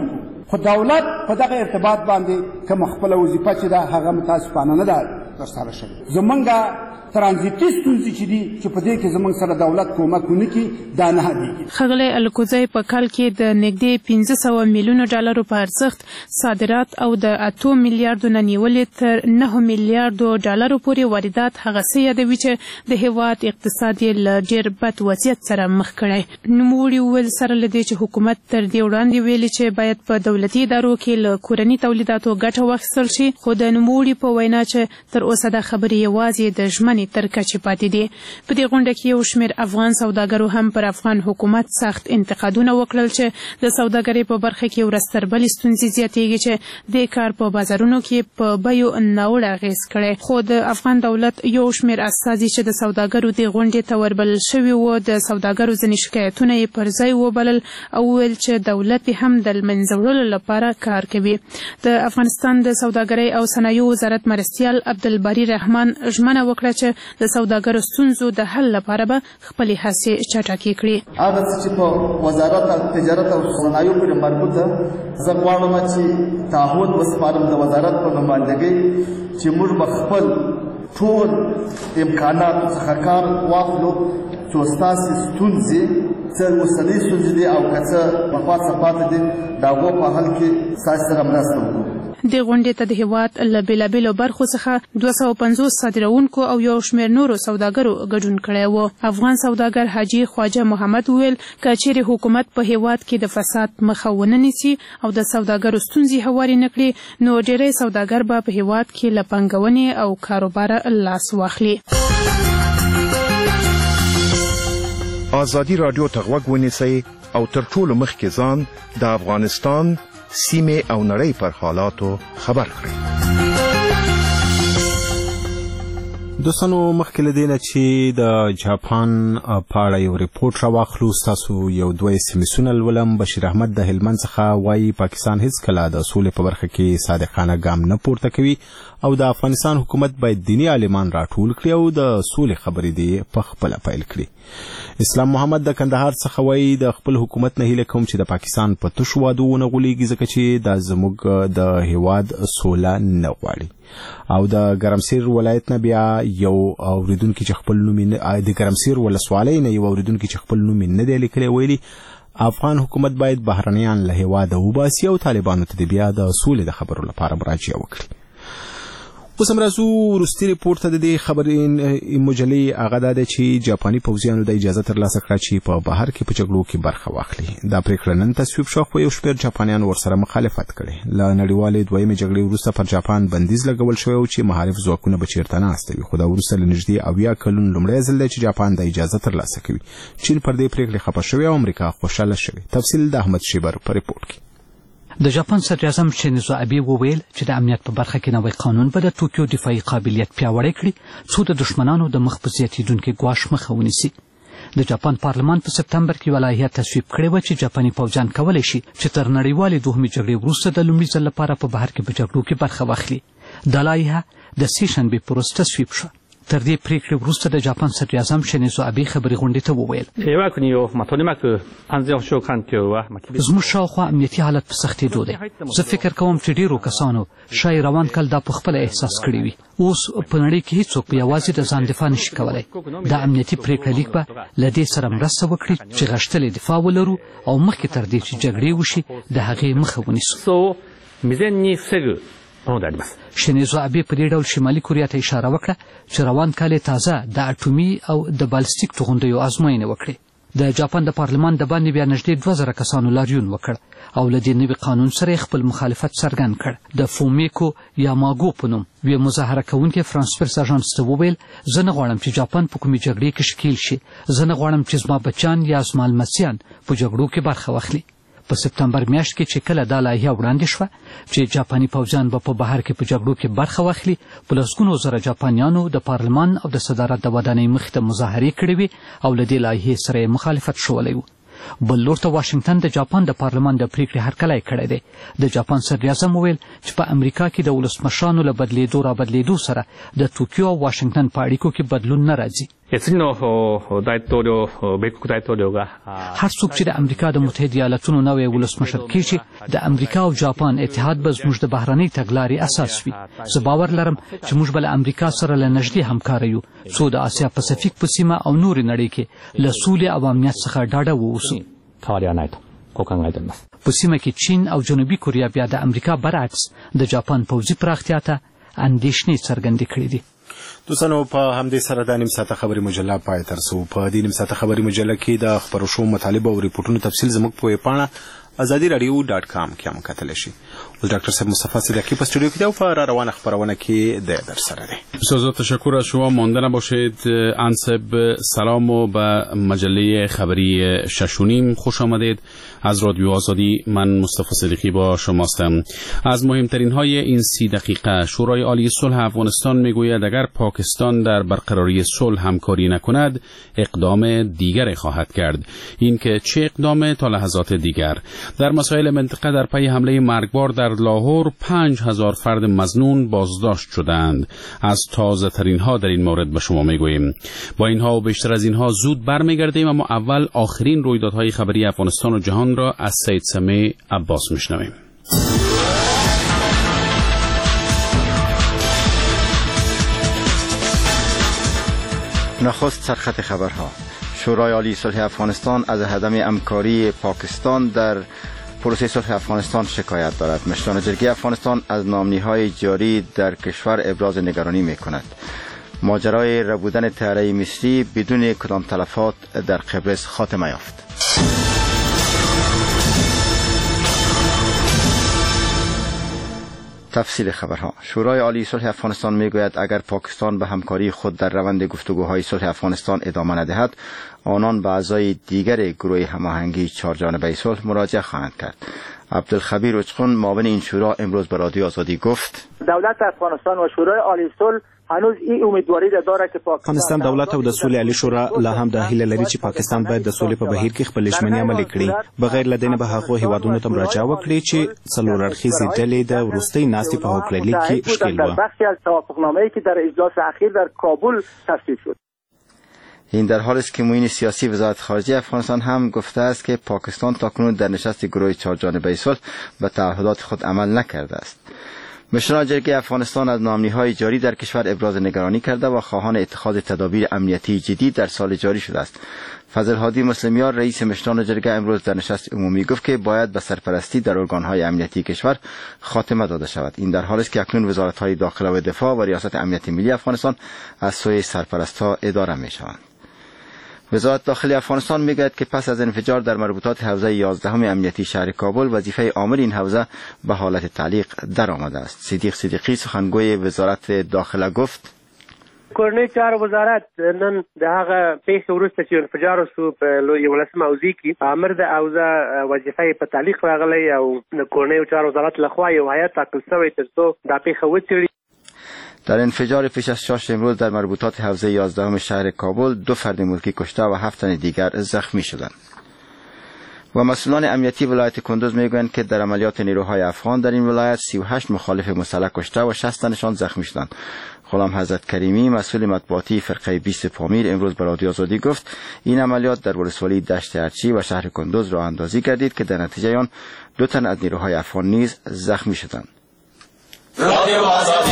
خو دولت په دغه ارتباط باندې کوم خپله وظیفه چې ده هغه متاسفانه نه ده ترسره شوې. زمونږ ترانزیتي ستونزې چې دي چې په دې کې زموږ سره دولت کومک ونه کړي دا نه حلېږي. ښاغلی الکوزی په کال کې د نږدې 500 میلیونو ډالرو په ارزښت صادرات او د 8 میلیارډو نه نیولې تر 9 میلیارډو ډالرو پورې واردات هغه څه یادوي چې د هېواد اقتصاد یې له ډېر بد وضعیت سره مخ کړی. نوموړي وویل سره له دې چې حکومت تر دې وړاندې ویلي چې باید په دولتي ادارو کې له کورني تولیداتو ګټه واخیستل شي، خو د نوموړي په وینا چې تر اوسه دا خبرې یوازې د ژمنې تر کچې پاتې دي. په دې غونډه کې یو شمېر افغان سوداګرو هم پر افغان حکومت سخت انتقادونه وکړل چې د سوداګرۍ په برخه کې ورځ تر بلې ستونزې زیاتېږي چې دې کار په بازارونو کې په بیو ناوړه اغېز کړی. خو د افغان دولت یو شمېر استازي چې د سوداګرو دې غونډې ته وربلل شوي وو د سوداګرو ځینې شکایتونه یې پر ځای وبلل او وویل چې دولت هم د لمنځه وړلو لپاره کار کوي. د افغانستان د سوداګرۍ او صنایعو وزارت مرستیال عبدالباري رحمان ژمنه وکړه چې د سوداګرو ستونزو د حل لپاره به خپلې هڅې چټکې کړي. هغه څه چې په وزارت تجارت او صنایعو پورې مربوط ده زه غواړم چې تعهد وسپارم د وزارت په نمایندګۍ چې موږ به خپل ټول امکاناتو څخه کار واخلو چې ستاسې ستونزې څه اوسنۍ ستونزې دي او که څه پخوا څه پاتې دي د هغو په حل کې ستاسې سره مرسته وکړو. دې غونډې ته د هېواد له بېلابېلو برخو څخه 250 صادروونکو او یو شمېر نورو سوداګرو ګډون کړی و. افغان سوداګر حاجي خواجه محمد وویل که چیرې حکومت په هېواد کې د فساد مخه ونه نیسي او د سوداګرو ستونزې هوارې نه کړي نو ډېری سوداګر به په هېواد کې له پانګونې او کاروباره لاس واخلي. ازادي راډیو ته غوږ ونیسئ او تر ټولو مخکې ځان د افغانستان سیمه او نړۍ پر حالاتو خبر کړئ. دوستانو مخکې له دې نه چې د جاپان په اړه یو ریپورټ راواخلو ستاسو یو دوه SMS لولم. بشیر احمد د هلمند څخه وایي پاکستان هیڅکله د سولې په برخه کې صادقانه ګام نه پورته کوي او د افغانستان حکومت باید دینی عالمان راټول کړي او د سولې خبرې دې په خپله پیل کړي. اسلام محمد د کندهار څخه وایي د خپل حکومت نه هیله کوم چې د پاکستان په تشو وعدو ونه غولېږي ځکه چې دا زموږ د هیواد سوله نه غواړي. او د ګرمسیر ولایت نه بیا یو اوریدونکو چې خپل نوم د ګرمسیر ولسوالۍ نه یو اوریدونکو چې خپل نوم نه دی لیکلی ویلي افغان حکومت باید بهرنیان له هیواده وباسي او طالبانو ته بیا د سولې د خبرو لپاره مراجعه وکړي. اوس هم راځو وروستي ریپورټ ته. د دې خبرې مجلې هغه دا ده چې جاپاني پوځیانو د اجازه ترلاسه کړه چې په بهر کې په جګړو کې برخه واخلي. دا پریکړه نن تصویب شوه خو یو شمېر جاپانیان ورسره مخالفت کړي. له نړیوالې دویمې جګړې وروسته پر جاپان بندیز لګول شوی او چې محارب ځواکونه به چیرته ناست وي. خو دا وروسته له نږدې 70 کلونو لومړی ځل دی چې جاپان د اجازه ترلاسه کوي. چین پر دې پریکړې خفه شوی او امریکا خوشاله شوی. تفصیل د احمد شیبر په ریپورټ کې. د جاپان صدراعظم شینزو ابي وویل چې د امنیت په برخه کې نوی قانون به د ټوکیو دفاعي قابلیت پیاوړی کړي څو د دښمنانو د مخ په زیاتېدونکي ګواښ مخه ونیسي. د جاپان پارلمان په سپتمبر کې یوه لایحه تصویب کړې وه چې جاپاني پوځیان کولی شي چې تر نړیوالې دوهمې جګړې وروسته د لومړي ځل لپاره په بهر کې په جګړو کې برخه واخلي. دا لایحه د سې شنبې په ورځ تصویب شوه. تر دې پریکړې وروسته د جاپان صدراعظم شینزو ابي خبري غونډې ته وویل زموږ شاوخوا امنیتي حالت په سختېدو دی. زه فکر کوم چې ډېرو کسانو شاید روان کال دا په خپله احساس کړي وي. اوس په نړۍ کې هیڅوک په یوازې د ځان دفاع نشي کولی. دا امنیتي پریکړه لیک به له دې سره مرسته وکړي چې غښتلې دفاع ولرو او مخکې تر دې چې جګړې وشي د هغې مخه ونیسو. شینزو ابي په دې ډول شمالي کوریا ته اشاره وکړه چې روان کال تازه د اټومي او د بالستیک توغندیو ازموینې وکړي. د جاپان د پارلمان د باندې بیا نږدې 2000 کسانو لاریون وکړ او له دې نوي قانون سره خپل مخالفت څرګند کړ. د فومیکو یاماګو په نوم یو مظاهره کوونکی فرانس پرس اژانس ته وویل زه نه غواړم چې جاپان په کومې جګړې کې ښکیل شي. زه نه غواړم چې زما بچیان یا زما لمسیان په جګړو کې برخه واخلي. په سپتمبر میاشت کې چې کله دا لایحه وړاندې شوه چې جاپاني پوځیان به په بهر کې په جګړو کې برخه واخلي په لسګونو زره جاپانیانو د پارلمان او د صدارت د ودانۍ مخې ته مظاهرې کړې وې او له دې لایحې سره یې مخالفت ښوولی و. بل لور ته واشنګټن د جاپان د پارلمان د پریکړې هرکلی کړی دی. د جاپان صدراعظم وویل چې په امریکا کې د ولسمشرانو له بدلېدو را بدلېدو سره د ټوکیو او واشنګټن په اړیکو کې بدلون نه راځي. 次の大統領米国大統領が هر څوک چې د امریکا د متحده ایالاتونو نوی ولسمشر کیږي د امریکا او جاپان اتحاد به زموږ د بهرنۍ تګلارې اساس وي. زه باور لرم چې موږ به له امریکا سره له نږدې همکاره یو څو د آسیا پاسفیک په سیمه او نورې نړۍ کې له سولې او امنیت څخه ډاډه واوسو. 変わりはないとこう考えております。 په سیمه کې چین او جنوبي کوریا بیا د امریکا برعکس د جاپان پوځي پراختیا ته اندېښنې څرګندې کړې دي. دوستانو په همدې سره د نیم ساعته خبري مجله پای تر سو په دې نیم ساعته خبري مجله کې د خبرو شو مطالبه او ریپورتونو تفصیل زموږ په ویبپاڼه azadiradio.com کې هم کتلی شي. او ډاکټر صاحب مصطفی صدیقی په استودیو کې د فار روانه خبرونه کې د در سره دی. بسیار تشکر از شما. مانده نباشید. انصب سلام و به مجله خبری ششونیم خوش آمدید. از رادیو آزادی من مصطفی صدیقی با شماستم. از مهمترین های این 30 دقیقه شورای عالی صلح افغانستان میگوید اگر پاکستان در برقراری صلح همکاری نکند اقدام دیگری خواهد کرد. این که چه اقدام تا لحظات دیگر. در مسائل منطقه در پی حمله مرگبار در لاهور 5000 فرد مظنون بازداشت شدند. از تازه ترین ها در این مورد به شما میگوییم. با اینها و بیشتر از اینها زود برمیگردیم، اما اول آخرین رویدادهای خبری افغانستان و جهان را از سید سمیع عباس میشنویم. نخست سرخط خبرها. شورای عالی صلح افغانستان از عدم همکاری پاکستان در پروسه صلح افغانستان شکایت دارد. مشران جرگه افغانستان از نامنی‌های جاری در کشور ابراز نگرانی می‌کند. ماجرای ربودن طیاره مصری بدون کدام تلفات در قبرس خاتمه یافت. تفصیل خبرها. شورای عالی صلح افغانستان میگوید اگر پاکستان به همکاری خود در روند گفتگوهای صلح افغانستان ادامه ندهد، آنان به اعضای دیگر گروه هماهنگی چهارجانبه صلح مراجعه خواهند کرد. عبدالخبیر اچقون معاون این شورا امروز به رادیو آزادی گفت دولت افغانستان و شورای عالی صلح هنوز این امیدواری داره که افغانستان دولت او د سولې عالی شورا لا هم د هیله لري چې پاکستان باید د سولې په بهیر کې خپل ژمنې عملي کړي. بغیر له دې نه به هغه هیوادونو ته مراجعه وکړي چې څلور اړخیزې ډلې د وروستۍ ناستې په هوکړلیک کې ښکېل و. بخشی از توافقنامه‌ای که در اجلاس اخیر در کابل تصویب شد. این در حالی است که معین سیاسی وزارت خارجه افغانستان هم گفته است که پاکستان تاکنون در نشست گروه چهارجانبه صلح به تعهدات خود عمل نکرده است. مشران جرگه افغانستان از نامنی‌های جاری در کشور ابراز نگرانی کرده و خواهان اتخاذ تدابیر امنیتی جدی در سال جاری شده است. فضل هادی مسلمیار رئیس مشران جرگه امروز در نشست عمومی گفت که باید به سرپرستی در ارگان‌های امنیتی کشور خاتمه داده شود. این در حالی است که اکنون وزارت‌های داخله و دفاع و ریاست امنیت ملی افغانستان از سوی سرپرست‌ها اداره می‌شوند. وزارت داخلی افغانستان میگوید که پس از انفجار در مربوطات حوزه 11 امنیتی شهر کابل وظیفه عامل این حوزه به حالت تعلیق در آمده است. صدیق صدیقی سخنگوی وزارت داخله گفت کورنۍ چارو وزارت نن د هغه پیښې وروسته چې انفجار وسو په 11 حوزې کې امر د حوزه وظیفه په تعلیق راغلی او د کورنۍ چارو وزارت لخوا یو هیئت ټاکل شوی تر څو دا پیښه وڅېړي. در انفجار پیش از شاش امروز در مربوطات حوزه 11 شهر کابل 2 فرد ملکی کشته و 7 تن دیگر زخمی شدند. و مسئولان امنیتی ولایت کندوز میگویند که در عملیات نیروهای افغان در این ولایت 38 مخالف مسلح کشته و 60 تنشان زخمی شدند. غلام حضرت کریمی مسئول مطبوعاتی فرقه 20 پامیر امروز به رادیو آزادی گفت این عملیات در ولسوالی دشت ارچی و شهر کندوز راه اندازی گردید که در نتیجه آن 2 تن از نیروهای افغان نیز زخمی شدند. رادیو آزادی.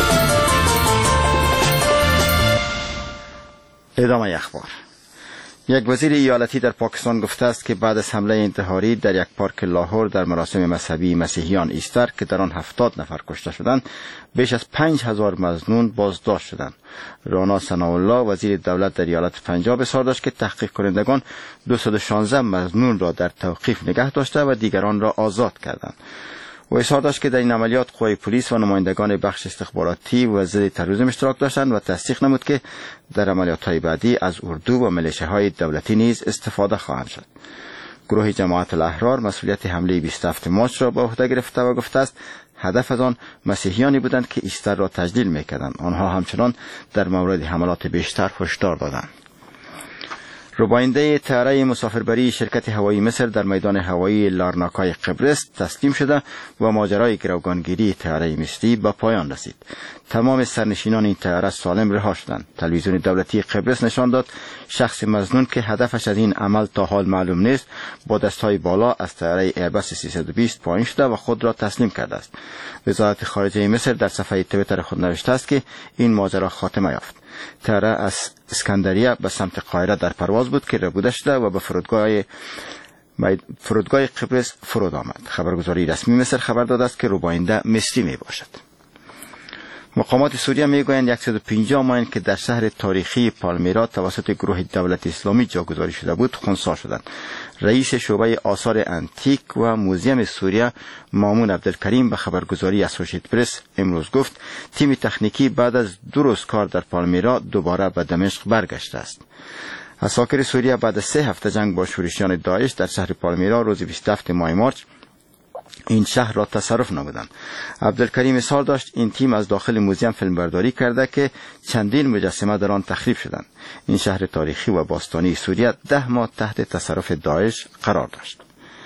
ادامه اخبار. یک وزیر ایالتی در پاکستان گفته است که بعد از حمله انتحاری در یک پارک لاهور در مراسم مذهبی مسیحیان ایستر که در آن 70 نفر کشته شدند بیش از 5000 مظنون بازداشت شدند. رانا ثناءالله وزیر دولت در ایالت پنجاب اظهار داشت که تحقیق کنندگان 216 مظنون را در توقیف نگه داشته و دیگران را آزاد کردند. و اظهار داشت که در این عملیات قوای پلیس و نمایندگان بخش استخباراتی و ضد تروریسم اشتراک داشتند و تصدیق نمود که در عملیات‌های بعدی از اردو و ملیشه‌های دولتی نیز استفاده خواهند شد. گروه جماعت الاحرار مسئولیت حمله 27 مارچ را به عهده گرفته و گفته است هدف از آن مسیحیانی بودند که ایستر را تجلیل می‌کردند. آنها همچنان در مورد حملات بیشتر هشدار دادند. رباینده طیاره مسافربری شرکت هوایی مصر در میدان هوایی لارناکای قبرس تسلیم شده و ماجرای گروگانگیری طیاره مصری به پایان رسید. تمام سرنشینان این طیاره سالم رها شدند. تلویزیون دولتی قبرس نشان داد شخص مظنون که هدفش از این عمل تا حال معلوم نیست با دستهای بالا از طیاره ایرباس 320 پایین شده و خود را تسلیم کرده است. وزارت خارجه مصر در صفحه توییتر خود نوشته است که این ماجرا خاتمه یافت. طیاره از اسکندریه به سمت قاهره در پرواز بود که ربوده شده و به فرودگاه قبرس فرود آمد. خبرگزاری رسمی مصر خبر داده است که رباینده مصری می باشد. مقامات سوریه میگویند 150 ماین که در شهر تاریخی پالمیرا توسط گروه دولت اسلامی جاگذاری شده بود خنثی شدند. رئیس شعبه آثار انتیک و موزیم سوریه مامون عبدالکریم به خبرگزاری اسوشییتد پرس امروز گفت تیم تکنیکی بعد از 2 روز کار در پالمیرا دوباره به دمشق برگشته است. عساکر سوریه بعد از 3 هفته جنگ با شورشیان داعش در شهر پالمیرا روز 27 ماه مارچ این شهر را تصرف نمودند. عبدالکریم اظهار داشت این تیم از داخل موزیم فیلمبرداری کرده که چندین مجسمه در آن تخریب شدند. این شهر تاریخی و باستانی سوریه 10 ماه تحت تصرف داعش قرار داشت.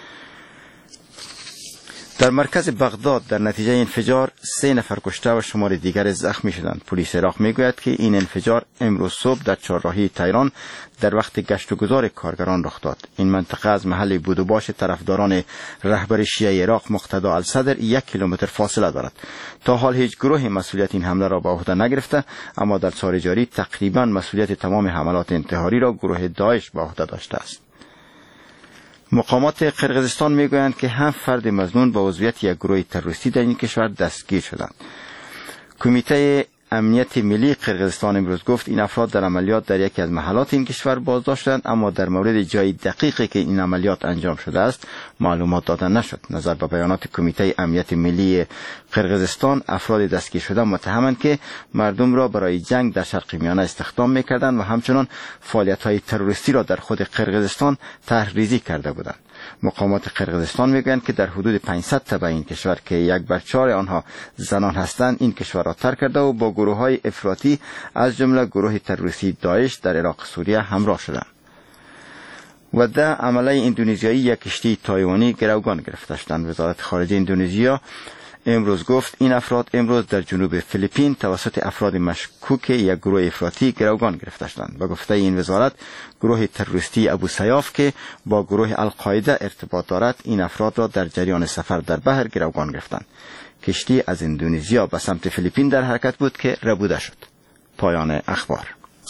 در مرکز بغداد در نتیجه انفجار 3 نفر کشته و شمار دیگر زخمی شدند. پلیس عراق میگوید که این انفجار امروز صبح در چهارراهی تهران در وقت گشت و گذار کارگران رخ داد. این منطقه از محل بود و باش طرفداران رهبر شیعه عراق مقتدا الصدر 1 کیلومتر فاصله دارد. تا حال هیچ گروه مسئولیت این حمله را به عهده نگرفته، اما در سال جاری تقریبا مسئولیت تمام حملات انتحاری را گروه داعش به عهده داشته است. مقامات قرقیزستان میگویند که 7 فرد مظنون به عضویت یک گروه تروریستی در این کشور دستگیر شدند. کمیته امنیت ملی قرقیزستان امروز گفت این افراد در عملیات در یکی از محلات این کشور بازداشت شدند، اما در مورد جای دقیقی که این عملیات انجام شده است معلومات داده نشد. نظر به بیانات کمیته امنیت ملی قرقیزستان، افراد دستگیر شده متهمند که مردم را برای جنگ در شرق میانه استخدام می‌کردند و همچنان فعالیت‌های تروریستی را در خود قرقیزستان طرح‌ریزی کرده بودند. مقامات قرقیزستان میگویند که در حدود 500 تبع این کشور که 1/4 آنها زنان هستند این کشور را ترک کرده و با گروه‌های افراطی از جمله گروه تروریستی داعش در عراق سوریه همراه شدند. و در عمله اندونزیایی یک کشتی تایوانی گروگان گرفته شدند. وزارت خارجه اندونزیا امروز گفت این افراد امروز در جنوب فیلیپین توسط افراد مشکوک یک گروه افراطی گروگان گرفته شدند. به گفته این وزارت گروه تروریستی ابو سیاف که با گروه القاعده ارتباط دارد این افراد را در جریان سفر در بحر گروگان گرفتند. کشتی از اندونزیا به سمت فیلیپین در حرکت بود که ربوده شد. پایان اخبار.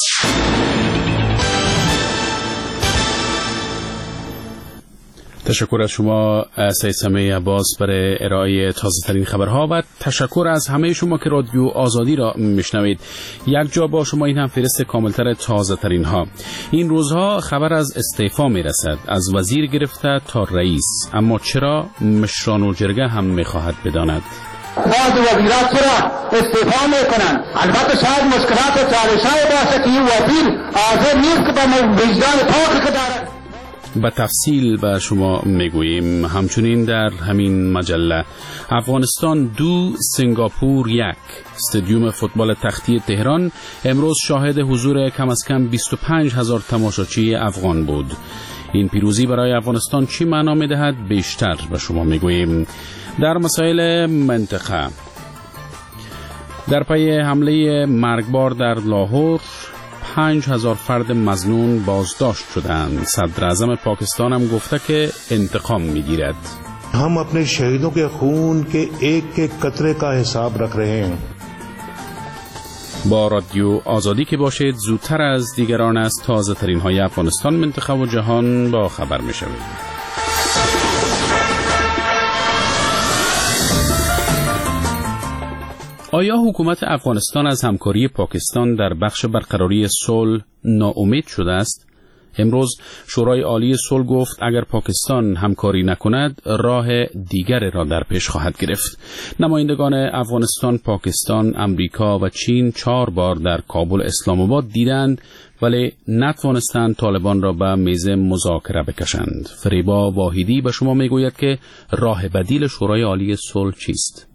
تشکر از شما سید سمیع عباس برای ارائه تازه ترین خبرها و تشکر از همه شما که رادیو آزادی را میشنوید. یک جا با شما این هم فهرست کاملتر تازه ترین ها. این روزها خبر از استعفا میرسد، از وزیر گرفته تا رئیس، اما چرا مشران و جرگه هم میخواهد بداند. بعض وزیرات چرا استعفا میکنند؟ البته شاید مشکلات و چالش‌های باشه که این وزیر حاضر نیست که با وجدان پاک که دارد. به تفصیل به شما میگوییم. همچنین در همین مجله افغانستان 2 سنگاپور 1 استادیوم فوتبال تختی تهران امروز شاهد حضور کم از کم 25,000 تماشاچی افغان بود. این پیروزی برای افغانستان چی معنا میدهد بیشتر به شما میگوییم. در مسائل منطقه در پی حمله مرگبار در لاهور 5,000 فرد مظنون بازداشت شدند. صدر اعظم پاکستان هم گفته که انتقام میگیرد. हम अपने शहीदों के खून के एक एक कतरे का हिसाब रख रहे हैं. با رادیو آزادی که باشید زودتر از دیگران از تازه ترین های افغانستان، منطقه و جهان با خبر می شوید. آیا حکومت افغانستان از همکاری پاکستان در بخش برقراری صلح ناامید شده است؟ امروز شورای عالی صلح گفت اگر پاکستان همکاری نکند راه دیگر را در پیش خواهد گرفت. نمایندگان افغانستان، پاکستان، امریکا و چین 4 بار در کابل اسلام آباد دیدند ولی نتوانستند طالبان را به میز مذاکره بکشند. فریبا واحدی به شما میگوید که راه بدیل شورای عالی صلح چیست؟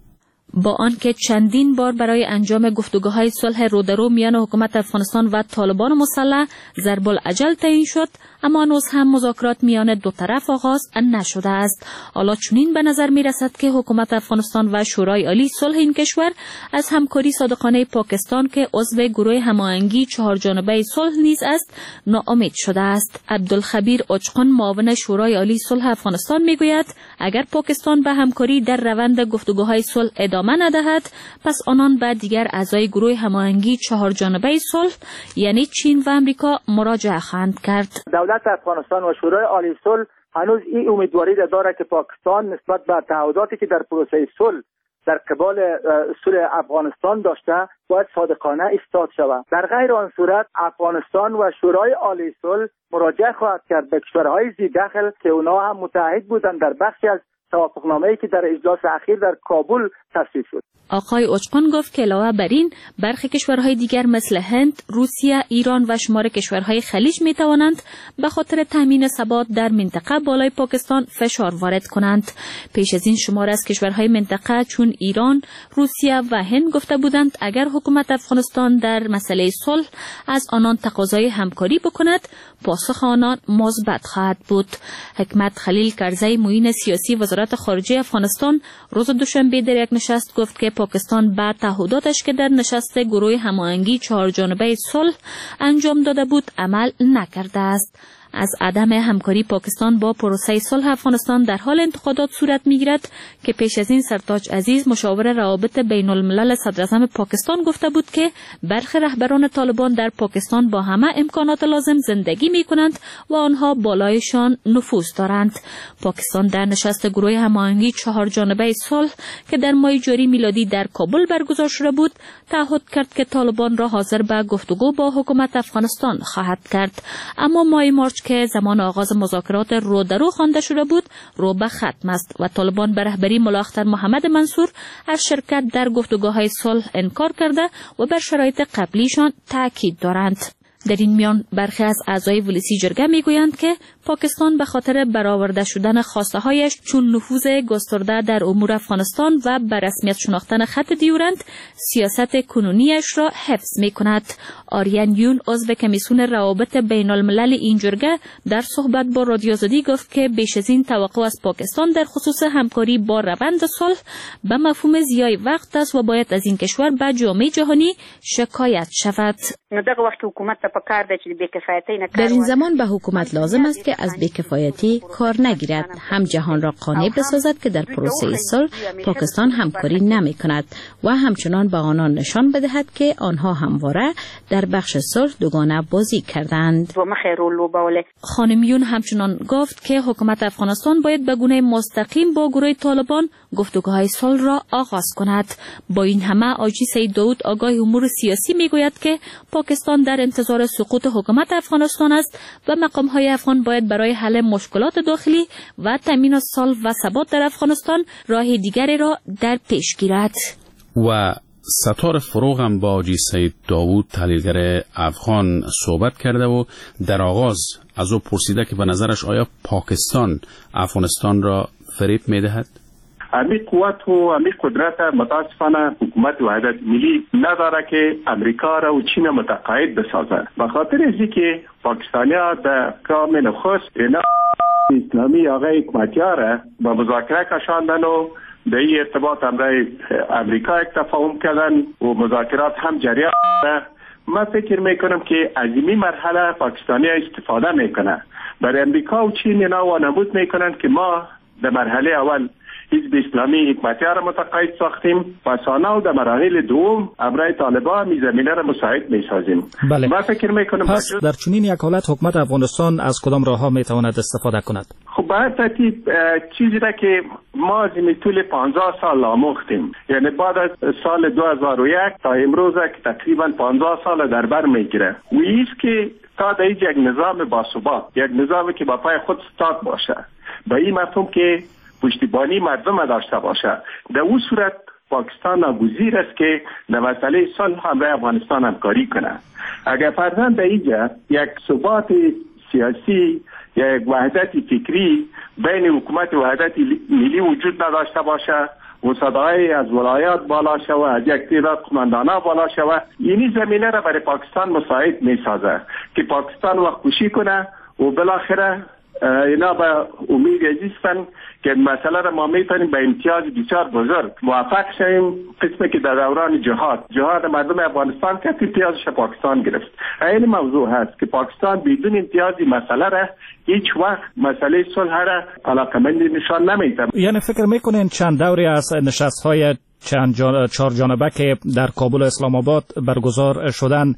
با آنکه چندین بار برای انجام گفتگوهای صلح رودرو میان حکومت افغانستان و طالبان مسلح ضرب الاجل تعیین شد، اما هنوز هم مذاکرات میان دو طرف آغاز نشده است. حالا چنین به نظر می رسد که حکومت افغانستان و شورای عالی صلح این کشور از همکاری صادقانه پاکستان که عضو گروه هماهنگی چهارجانبه صلح نیز است ناامید شده است. عبدالخبیر اوچقان معاون شورای عالی صلح افغانستان می گوید اگر پاکستان به همکاری در روند گفتگوهای صلح ادامه ندهد، پس آنان به دیگر اعضای گروه هماهنگی چهارجانبه صلح یعنی چین و امریکا مراجعه خواهند کرد. دولت افغانستان و شورای عالی صلح هنوز این امیدواری دارد که پاکستان نسبت به تعهداتی که در پروسه صلح در قبال صلح افغانستان داشته باید صادقانه ایستاد شود. در غیر آن صورت افغانستان و شورای عالی صلح مراجعه خواهد کرد به کشورهای ذی دخل که اونا هم متحد بودند در بخشی از توافقنامه‌ای که در اجلاس اخیر در کابل تصویب شد. آقای اوچقان گفت که علاوه بر این برخی کشورهای دیگر مثل هند، روسیه، ایران و شمار کشورهای خلیج می توانند به خاطر تامین ثبات در منطقه بالای پاکستان فشار وارد کنند. پیش از این شمار از کشورهای منطقه چون ایران، روسیه و هند گفته بودند اگر حکومت افغانستان در مسئله صلح از آنان تقاضای همکاری بکند، پاسخ آنان مثبت خواهد بود. حکمت خلیل کرزی معین سیاسی وزارت خارجه افغانستان روز دوشنبه در یک نشست گفت که پاکستان به تعهداتش که در نشست گروه هماهنگی چهارجانبه صلح انجام داده بود عمل نکرده است. از عدم همکاری پاکستان با پروسه صلح افغانستان در حال انتقادات صورت می‌گیرد که پیش از این سرتاج عزیز مشاور روابط بین الملل صدر اعظم پاکستان گفته بود که برخی رهبران طالبان در پاکستان با همه امکانات لازم زندگی می‌کنند و آنها بالایشان نفوذ دارند. پاکستان در نشست گروه هماهنگی چهارجانبه صلح که در ماه جاری میلادی در کابل برگزار شده بود تعهد کرد که طالبان را حاضر به گفتگو با حکومت افغانستان خواهد کرد، اما ماه مارچ که زمان آغاز مذاکرات رودرو خوانده شده بود رو به ختم است و طالبان به رهبری ملا اختر محمد منصور از شرکت در گفتگوهای صلح انکار کرده و بر شرایط قبلیشان تاکید دارند. در این میان برخی از اعضای ولسی جرگه میگویند که پاکستان به خاطر برآورده شدن خواسته هایش چون نفوذ گسترده در امور افغانستان و به رسمیت شناختن خط دیورند سیاست کنونیش را حفظ می کند. آریان یون عضو کمیسیون روابط بین الملل این جرگه در صحبت با رادیو آزادی گفت که بیش از این توقع از پاکستان در خصوص همکاری با روند صلح به مفهوم ضیاع وقت است و باید از این کشور به جامعه جهانی شکایت شود. در این زمان به حکومت لازم است که از بی‌کفایتی کار نگیرد، هم جهان را قانع بسازد که در پروسه صلح پاکستان همکاری نمی کند و همچنان به آنان نشان بدهد که آنها همواره در بخش صلح دوگانه بازی کردند. خانم یون همچنان گفت که حکومت افغانستان باید به گونه مستقیم با گروه طالبان گفتگوهای صلح را آغاز کند. با این همه آجی سید داود آگاه امور سیاسی میگوید که پاکستان در انتظار سقوط حکومت افغانستان است و مقام‌های افغان باید برای حل مشکلات داخلی و تامین صلح و ثبات در افغانستان راه دیگری را در پیش گیرد. و ستار فروغ هم با آجی سید داود تحلیلگر افغان صحبت کرده و در آغاز از او پرسیده که به نظرش آیا پاکستان افغانستان را فریب می‌دهد؟ امی قوت و امی قدرت متاسفانه حکومت وحدت ملی نداره که امریکا را و چین متقاعد بسازد. به خاطر ازی که پاکستانیا در گام نخست اینا اسلامی آقای حکومتیار را به مذاکره کشاندن و در این ارتباط امرای امریکا یک تفاهم کردن و مذاکرات هم جریان داره. من فکر میکنم که از این مرحله پاکستانیا استفاده میکنه. برای امریکا و چین اینا وانمود میکنن که ما در مرحله اول حزب اسلامی حکمتیار را متقاعد ساختیم و ثانیا در مراحل دوم امرای طالبان می زمینه را مساعد می سازیم. بله. من فکر میکنم پس در چنین یک حالت حکومت افغانستان از کدام راه ها می تواند استفاده کند؟ خب به هر ترتیب چیزی را که ما از طول 50 سال آموختیم، یعنی بعد از سال 2001 تا امروز که تقریبا 50 سال در بر میگیره و ایست که تا در یک نظام باثبات، یک نظامی که با پای خود استاد باشه، به این مفهوم که پشتیبانی مردم داشته باشه، در اون صورت پاکستان ناگزیر است که در مسئله صلح همراه افغانستان همکاری کنه. اگر فرضاً در اینجا یک ثبات سیاسی یا یک وحدت فکری بین حکومت وحدت ملی وجود نداشته باشه وسادای از ولایات بالا شوه، از یک تعداد قماندانا بالا شوه. اینی زمینه را برای پاکستان مساعد می سازه که پاکستان وقت کشی کنه و بالاخره اینا به امید عزیزن که مسئله را ما میتونیم به امتیاز بسیار بزرگ موفق شویم. قسمی که در دوران جهاد مردم افغانستان که امتیازش پاکستان گرفت. این موضوع هست که پاکستان بدون امتیاز مسئله را هیچ وقت مسئله صلح را علاقمندی نشان نمیده. یعنی فکر میکنین چند دوری از نشست‌های چهار جانبه که در کابل و اسلام آباد برگزار شدن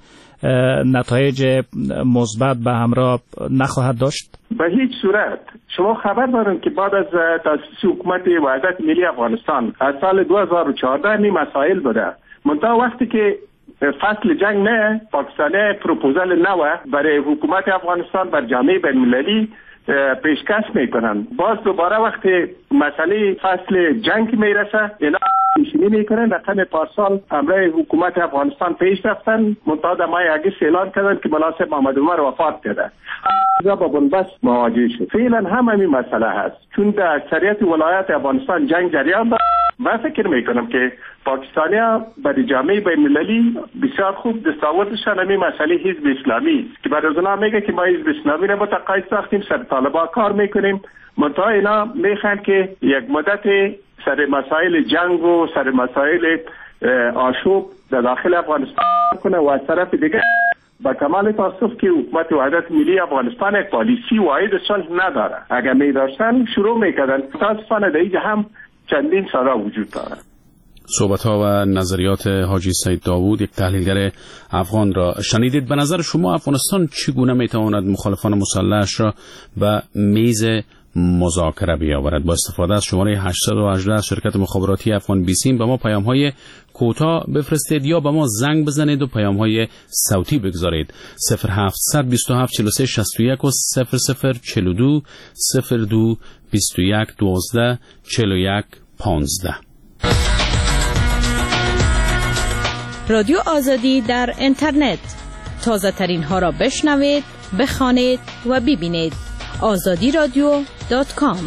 نتایج مثبت به همراه نخواهد داشت؟ به هیچ صورت. شما خبر دارین که بعد از تأسیس حکومت وحدت ملی افغانستان از سال 2014 این مسائل بوده. منتها وقتی که فصل جنگ نه، پاکستانی پروپوزال نوه برای حکومت افغانستان بر جامعه بین‌المللی پیشکش میکنن. باز دوباره وقتی مسئله فصل جنگ میرسه اینا پیشینی میکنن. رقم پارسال امرای حکومت افغانستان پیش رفتن، منتها در ماه اگست اعلان کردن که مناسب محمد عمر وفات کرده. با بنبست مواجه شد. فعلا هم همین مسئله هست، چون در اکثریت ولایات افغانستان جنگ جریان داره. من فکر میکنم که پاکستانیا برای جامعه بین‌المللی بسیار خوب دستاوردشان همین مسئله حزب اسلامی که برای اونا میگه که ما حزب اسلامی رو متقاعد ساختیم، سر طالبان کار میکنیم. منتها اینا میخوان که یک مدت سر مسائل جنگ و سر مسائل آشوب در داخل افغانستان کنه و از طرف دیگه با کمال تاسف که حکومت وحدت ملی افغانستان یک پالیسی واحد صلح نداره. اگر می داشتن شروع میکردن. متاسفانه در اینجا هم چندین سالا وجود داره. صحبت‌ها و نظریات حاجی سید داوود، یک تحلیلگر افغان را شنیدید. به نظر شما افغانستان چگونه میتواند مخالفان مسلحش را به میز مذاکره بیاورد؟ با استفاده از شماره 818 شرکت مخابراتی افغان بیسیم به ما پیام‌های کوتاه بفرستید یا به ما زنگ بزنید و پیام‌های صوتی بگذارید. 0700 27 43 61 و 0042 02 21 12 41 15. رادیو آزادی در اینترنت، تازه ترین ها را بشنوید، بخوانید و ببینید. azadiradio.com.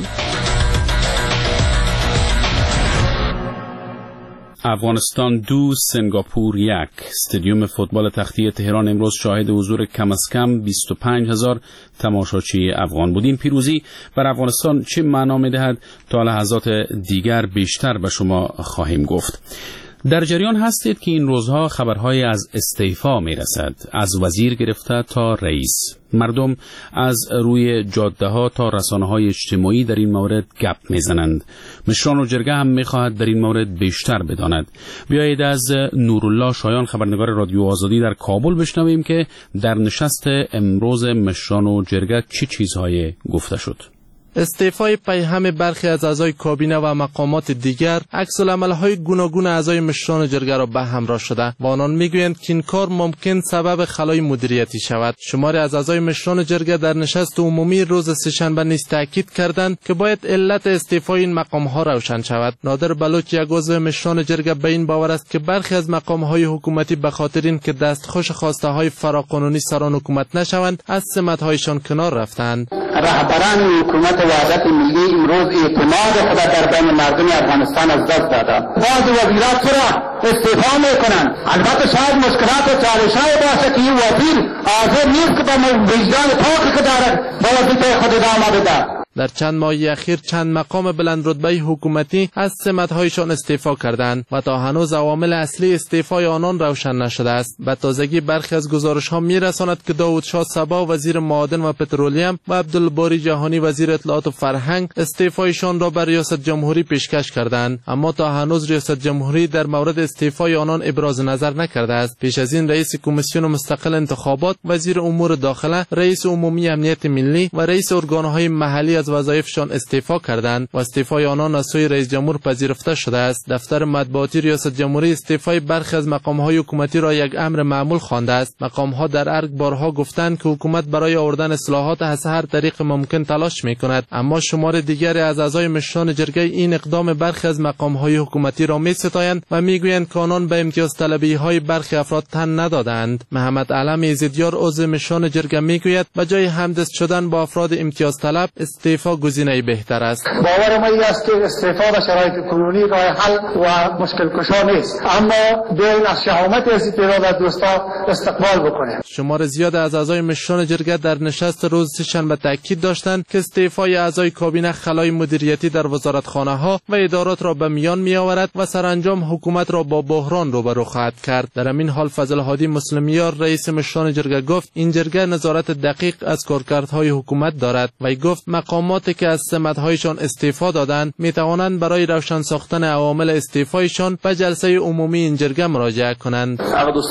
افغانستان 2 سنگاپور 1. استادیوم فوتبال تختی تهران امروز شاهد حضور کم از کم 25,000 تماشاچی افغان بود. این پیروزی بر افغانستان چه معنا می‌دهد تا لحظات دیگر بیشتر به شما خواهیم گفت. در جریان هستید که این روزها خبرهای از استعفا میرسد، از وزیر گرفته تا رئیس. مردم از روی جاده‌ها تا رسانه‌های اجتماعی در این مورد گپ میزنند. مشران و جرگه هم میخواهد در این مورد بیشتر بداند. بیایید از نورالله شایان خبرنگار رادیو آزادی در کابل بشنویم که در نشست امروز مشران و جرگه چه چیزهای گفته شد. استعفای پیهم برخی از اعضای کابینه و مقامات دیگر عکس‌العمل‌های گوناگون اعضای مشران جرگه را به همراه شده و آنان میگویند که این کار ممکن سبب خلای مدیریتی شود. شماری از اعضای مشران جرگه در نشست عمومی روز سه‌شنبه نیز تاکید کردند که باید علت استعفای این مقام‌ها روشن شود. نادر بلوچ یک عضو مشران جرگه به این باور است که برخی از مقام‌های حکومتی به خاطر اینکه دستخوش خواسته‌های فراقانونی سران حکومت نشوند از سمت‌هایشان کنار رفتند. رهبران حکومت وحدت ملی امروز اعتماد خود در بین مردم افغانستان از دست دادند. بعض وزیران چرا استعفا میکنند؟ البته شاید مشکلات و چالش‌های باشه که این وزیر حاضر نیست که با وجدان پاکی که دارد با وظیفه خود ادامه بده. در چند ماه اخیر چند مقام بلند رتبه حکومتی از سمت‌هایشان استعفا کردند و تا هنوز عوامل اصلی استعفای آنان روشن نشده است. به تازگی برخی از گزارش‌ها می‌رساند که داوود شاه صبا وزیر معادن و پترولیم و عبدالباری جهانی وزیر اطلاعات و فرهنگ استعفایشان را به ریاست جمهوری پیشکش کردند، اما تا هنوز ریاست جمهوری در مورد استعفای آنان ابراز نظر نکرده است. پیش از این رئیس کمیسیون مستقل انتخابات، وزیر امور داخله، رئیس عمومی امنیت ملی و رئیس ارگان‌های محلی از وظایفشان استعفا کردند و استعفای آنان از سوی رئیس جمهور پذیرفته شده است. دفتر مطبوعاتی ریاست جمهوری استعفای برخی از مقام‌های حکومتی را یک امر معمول خوانده است. مقام‌ها در ارگ بارها گفتند که حکومت برای آوردن اصلاحات از هر طریق ممکن تلاش می‌کند، اما شمار دیگری از اعضای مشران جرگه این اقدام برخی از مقام‌های حکومتی را می‌ستایند و می‌گویند که آنان به امتیاز طلبی‌های برخی افراد تن ندادند. محمد علم ایزدیار عضو مشران جرگه می‌گوید به جای همدست شدن با افراد امتیاز طلب، استعفا گزینه بهتر است. باور ما این است که استعفا در شرایط کنونی راه حل و مشکل کشا نیست، اما بیاین از شهامت استعفا و دوستا استقبال بکنیم. شمار زیاد از اعضای مشران جرگه در نشست روز سه‌شنبه تاکید داشتند که استعفای اعضای کابینه خلای مدیریتی در وزارتخانه‌ها و ادارات را به میان می‌آورد و سرانجام حکومت را با بحران روبرو خواهد کرد. در همین حال فضل هادی مسلمیار رئیس مشران جرگه گفت این جرگه نظارت دقیق از کارکردهای حکومت دارد و گفت مقاماتی که از سمت‌هایشان استعفا دادند می‌توانند برای روشن ساختن عوامل استعفایشان به جلسه عمومی این جرگه مراجعه کنند.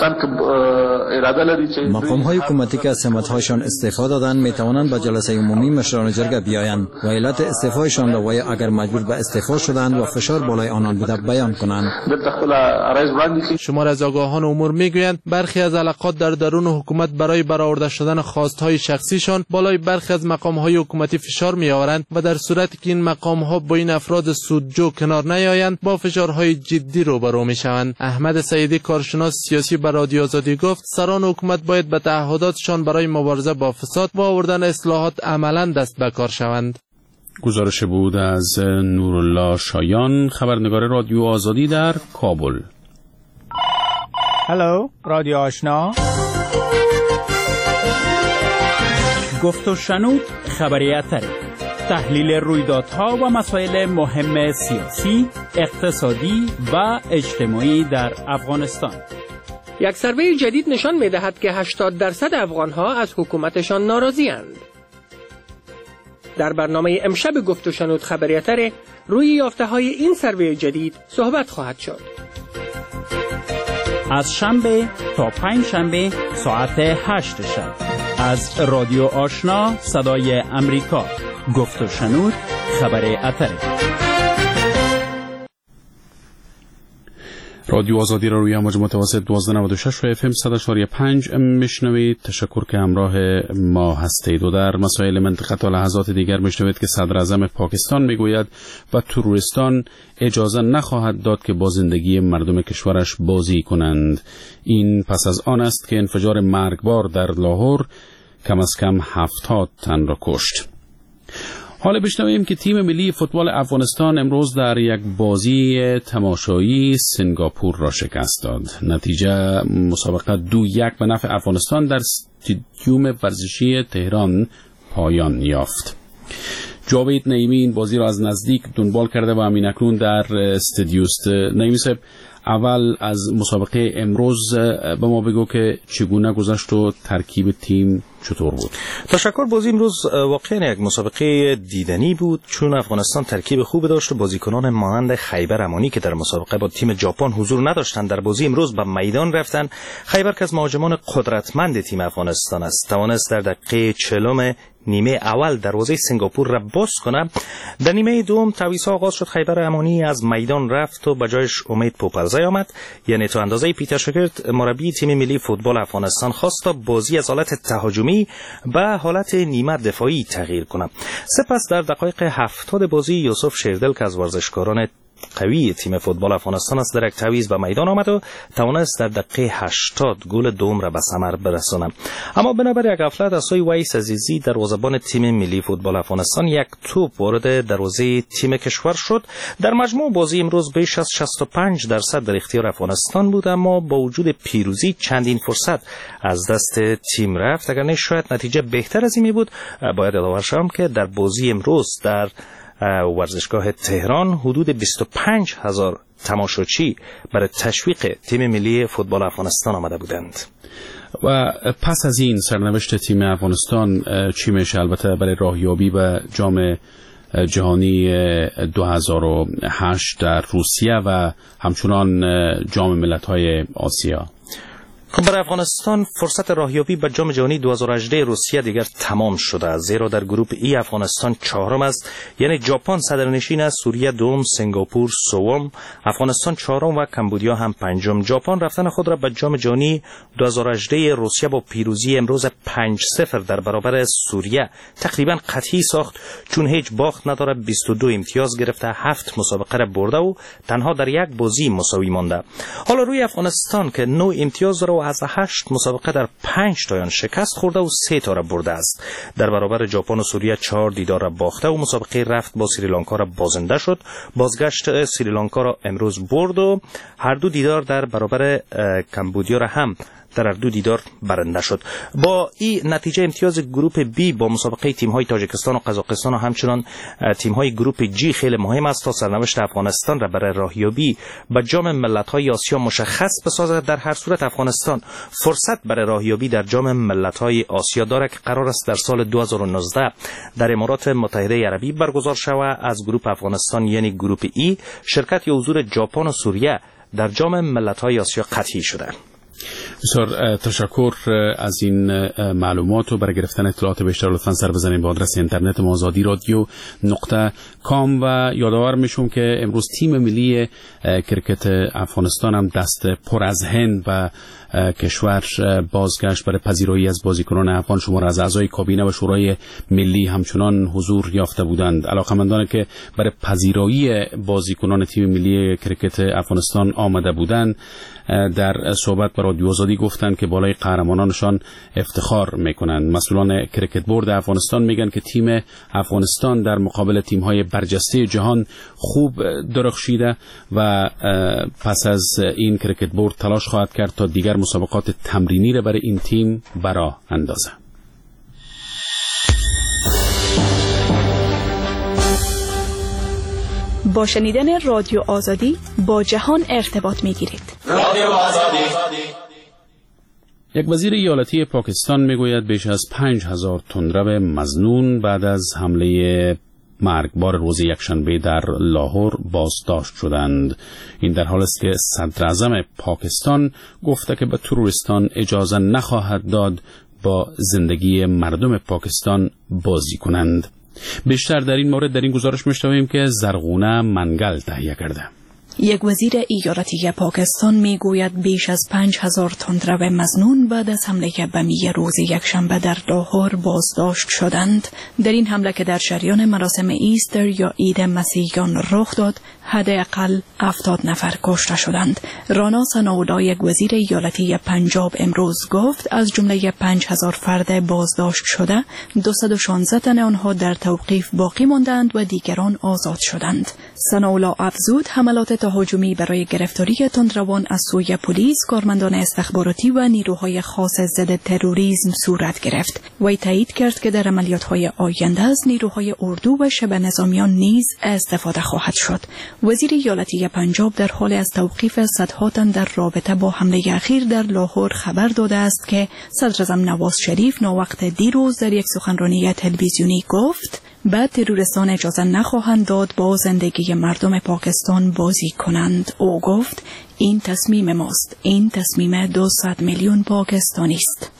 مقام‌های حکومتی که از سمت‌هایشان استعفا دادند می‌توانند به جلسه عمومی مشران جرگه بیایند و علت استعفایشان را و اگر مجبور به استعفا شدند و فشار بالای آنان بوده بیان کنند. شمار از آگاهان امور میگویند برخی از علاقات در درون حکومت برای برآورده شدن خواستهای شخصیشان بالای برخی از مقام‌های حکومتی فشار می‌آورند و در صورتی که این مقام‌ها با این افراد سودجو کنار نیایند با فشارهای جدی روبرو می‌شوند. احمد سعیدی کارشناس سیاسی به رادیو آزادی گفت سران حکومت باید به تعهداتشان برای مبارزه با فساد و آوردن اصلاحات عملاً دست به کار شوند. گزارش بود از نورالله شایان، خبرنگار رادیو آزادی در کابل. هلو رادیو آشنا، گفت و شنود خبریت‌تر، تحلیل رویدادها و مسائل مهم سیاسی، اقتصادی و اجتماعی در افغانستان. یک سروی جدید نشان می‌دهد که 80% افغان‌ها از حکومتشان ناراضی‌اند. در برنامه امشب گفت و شنود خبریت‌تر روی یافته‌های این سروی جدید صحبت خواهد شد. از شنبه تا پنج شنبه ساعت 8 شب از رادیو آشنا صدای امریکا، گفت و شنود خبریت‌تر. رادیو آزادی را روی امواج متوسط 1296 و FM 100.5 میشنوید. تشکر که همراه ما هستید. و در مسائل منطقه تا لحظات دیگر میشنوید که صدر اعظم پاکستان میگوید و تروریستان اجازه نخواهد داد که با زندگی مردم کشورش بازی کنند. این پس از آن است که انفجار مرگبار در لاهور کم از کم 70 تن را کشت. حالا بشنویم که تیم ملی فوتبال افغانستان امروز در یک بازی تماشایی سنگاپور را شکست داد. نتیجه مسابقه 2-1 به نفع افغانستان در استادیوم ورزشی تهران پایان یافت. جاوید نعیمی این بازی را از نزدیک دنبال کرده و همین اکنون در استودیو است. نعیمی صاحب، اول از مسابقه امروز به ما بگو که چگونه گذشت و ترکیب تیم چطور بود؟ تشکر. بازی امروز واقعا یک مسابقه دیدنی بود، چون افغانستان ترکیب خوب داشت و بازیکنان مانند خیبر امانی که در مسابقه با تیم ژاپن حضور نداشتند در بازی امروز به میدان رفتند. خیبر که از مهاجمان قدرتمند تیم افغانستان است، توانست در دقیقه 40 نیمه اول دروازه سنگاپور را باز کنه. در نیمه دوم تعویض آغاز شد. خیبر امانی از میدان رفت و به جایش امید پوپلزی آمد، یعنی تو اندازه پیتر شاگرد مربی تیم ملی فوتبال افغانستان خواست تا بازی از حالت تهاجمی به حالت نیمه دفاعی تغییر کنه. سپس در دقایق 70 بازی یوسف شیردل که از ورزشکاران قوی تیم فوتبال افغانستان است در یک تعویض به میدان آمد و توانست در دقیقه 80 گل دوم را به ثمر برساند. اما بنابر یک غفلت از سوی ویس عزیزی دروازه‌بان تیم ملی فوتبال افغانستان یک توپ وارد دروازه تیم کشور شد. در مجموع بازی امروز بیش از 65% در اختیار افغانستان بود، اما با وجود پیروزی چندین فرصت از دست تیم رفت. اگر نه شاید نتیجه بهتر از این بود. باید یادآور شوم که در بازی امروز در ورزشگاه تهران حدود 25,000 تماشاچی برای تشویق تیم ملی فوتبال افغانستان آمده بودند. و پس از این سرنوشت تیم افغانستان چی میشه؟ البته برای راهیابی به جام جهانی 2008 در روسیه و همچنان جام ملت‌های آسیا. خب برای افغانستان فرصت راهیابی به جام جهانی 2018 روسیه دیگر تمام شده، زیرا در گروه ای افغانستان چهارم است، یعنی ژاپن صدرنشین است، سوریه دوم، سنگاپور سوم، افغانستان چهارم و کمبودیا هم پنجم. ژاپن رفتن خود را به جام جهانی 2018 روسیه با پیروزی امروز 5-0 در برابر سوریه تقریبا قطعی ساخت، چون هیچ باخت نداره، 22 امتیاز گرفته، 7 مسابقه را برده و تنها در یک بازی مساوی مانده. حالا روی افغانستان که 9 امتیاز داره و و از 8 مسابقه در 5 تایان شکست خورده و 3 تا را برده است. در برابر ژاپن و سوریه 4 دیدار را باخته و مسابقه رفت با سریلانکا را بازنده شد. بازگشت سریلانکا را امروز برد و هر دو دیدار در برابر کمبودیا را هم در هر دو دیدار برنده شد. با این نتیجه امتیاز گروپ بی با مسابقه تیم‌های تاجیکستان و قزاقستان و همچنان تیم‌های گروپ جی خیلی مهم است تا سرنوشت افغانستان را برای راهیابی به جام ملت‌های آسیا مشخص بسازد. در هر صورت افغانستان فرصت برای راهیابی در جام ملت‌های آسیا دارد که قرار است در سال 2019 در امارات متحده عربی برگزار شود. از گروپ افغانستان یعنی گروپ ای شرکت یا حضور ژاپن و سوریه در جام ملت‌های آسیا قطعی شده. بسیار تشکر از این معلومات و برای گرفتن اطلاعات بیشتر لطفاً سر بزنید به آدرس اینترنت ما azadi.radio.com و یادآور میشم که امروز تیم ملی کرکت افغانستان هم دست پر از هند و کشور بازگشت برای پذیرایی از بازیکنان افغان شمار از اعضای کابینه و شورای ملی همچنان حضور یافته بودند. علاقمندان که برای پذیرایی بازیکنان تیم ملی کرکت افغانستان آمده بودند در صحبت با رادیو آزادی گفتند که بالای قهرمانانشان افتخار میکنند. مسئولان کرکت بورد افغانستان میگن که تیم افغانستان در مقابل تیم‌های برجسته جهان خوب درخشیده و پس از این کرکت بورد تلاش خواهد کرد تا دیگر مسابقات تمرینی را برای این تیم برا اندازه. با شنیدن رادیو آزادی با جهان ارتباط میگیرید. رادیو آزادی. یک وزیر ایالتی پاکستان میگوید بیش از 5000 تندرو مظنون بعد از حمله مرگبار روز یکشنبه در لاهور بازداشت شدند. این در حالی است که صدر اعظم پاکستان گفته که به تروریستان اجازه نخواهد داد با زندگی مردم پاکستان بازی کنند. بیشتر در این مورد در این گزارش میشنویم که زرغونه منگل تهیه کرده. یک وزیر ایالتی پاکستان میگوید بیش از 5000 تندرو مظنون بعد از حمله بمی روز یکشنبه در لاهور بازداشت شدند. در این حمله که در جریان مراسم ایستر یا عید مسیحیان رخ داد، حداقل 70 نفر کشته شدند. رانا ثناءالله یک وزیر ایالتی پنجاب امروز گفت از جمله 5000 فرد بازداشت شده 216 تن آنها در توقیف باقی ماندند و دیگران آزاد شدند. ثناءالله افزود حملات تهاجمی برای گرفتاری تندروان از سوی پلیس، کارمندان استخباراتی و نیروهای خاص ضد تروریسم صورت گرفت. وی تایید کرد که در عملیات‌های آینده از نیروهای اردو و شبه نظامیان نیز استفاده خواهد شد. وزیر ایالتی پنجاب در حال از توقیف صدها تن در رابطه با حمله اخیر در لاهور خبر داده است که صدراعظم نواز شریف ناوقت دیروز در یک سخنرانی تلویزیونی گفت بعد تروریستان اجازه نخواهند داد با زندگی مردم پاکستان بازی کنند. او گفت این تصمیم ماست، این تصمیم 200 میلیون پاکستانی است.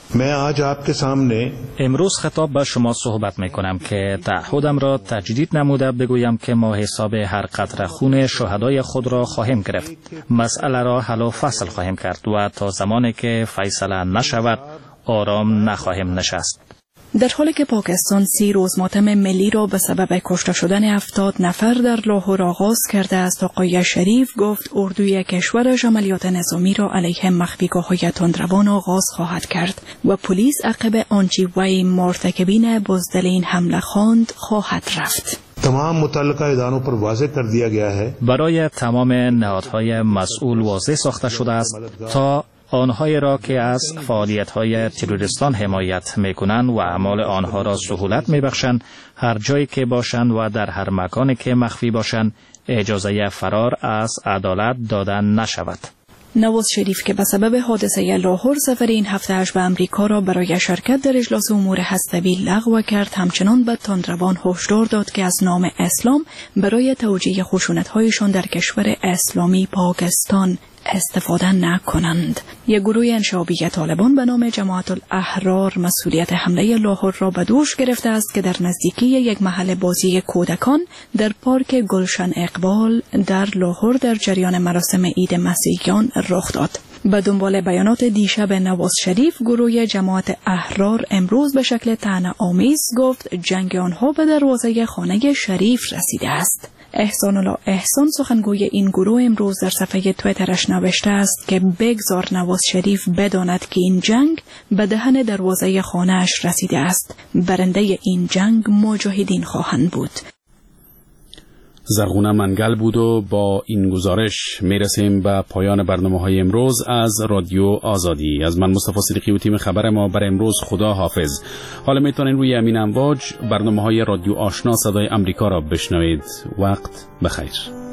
امروز خطاب به شما صحبت می کنم که تعهدم را تجدید نموده بگویم که ما حساب هر قطره خون شهدای خود را خواهیم گرفت. مسئله را حل و فصل خواهیم کرد و تا زمانی که فیصله نشود آرام نخواهیم نشست. در حالی که پاکستان 30 روز ماتم ملی را به سبب کشته شدن 70 نفر در لاهور آغاز کرده است، آقای شریف گفت اردوی کشورش عملیات نظامی را علیه مخفیگاه‌های تندروان آغاز خواهد کرد و پلیس عقب آنچه وی مرتکبین بزدل این حمله خواند خواهد رفت. تمام متعلقه اداروں پر واضح کر دیا گیا ہے. برای تمام نهادهای مسئول واضح ساخته شده است تا آنهایی را که از فعالیت‌های تروریستان حمایت می‌کنند و اعمال آنها را سهولت می‌بخشند هر جایی که باشند و در هر مکانی که مخفی باشند اجازه فرار از عدالت دادن نشود. نواز شریف که به سبب حادثه لاهور سفر این هفته‌اش به امریکا را برای شرکت در اجلاس امور هسته‌ای لغو کرد، همچنان به تندروان هشدار داد که از نام اسلام برای توجیه خشونت‌هایشان در کشور اسلامی پاکستان استفاده نکنند. یک گروه انشابی طالبان به نام جماعت الاحرار مسئولیت حمله لاهور را به دوش گرفته است که در نزدیکی یک محل بازی کودکان در پارک گلشن اقبال در لاهور در جریان مراسم عید مسیحیان رخ داد. به دنبال بیانات دیشب نواز شریف، گروه جماعت احرار امروز به شکل طعنه‌آمیز گفت جنگ آنها به دروازه خانه شریف رسیده است. احسان الله احسان سخنگوی این گروه امروز در صفحه تویترش نوشته است که بگذار نواز شریف بداند که این جنگ به دهن دروازه خانه‌اش رسیده است. برنده این جنگ مجاهدین خواهند بود. زرغونه منگل بود و با این گزارش میرسیم به پایان برنامه‌های امروز از رادیو آزادی. از من مصطفی صدیقی و تیم خبر ما بر امروز خدا حافظ. حالا میتونین روی امین امواج برنامه‌های رادیو آشنا صدای امریکا را بشنوید. وقت بخیر.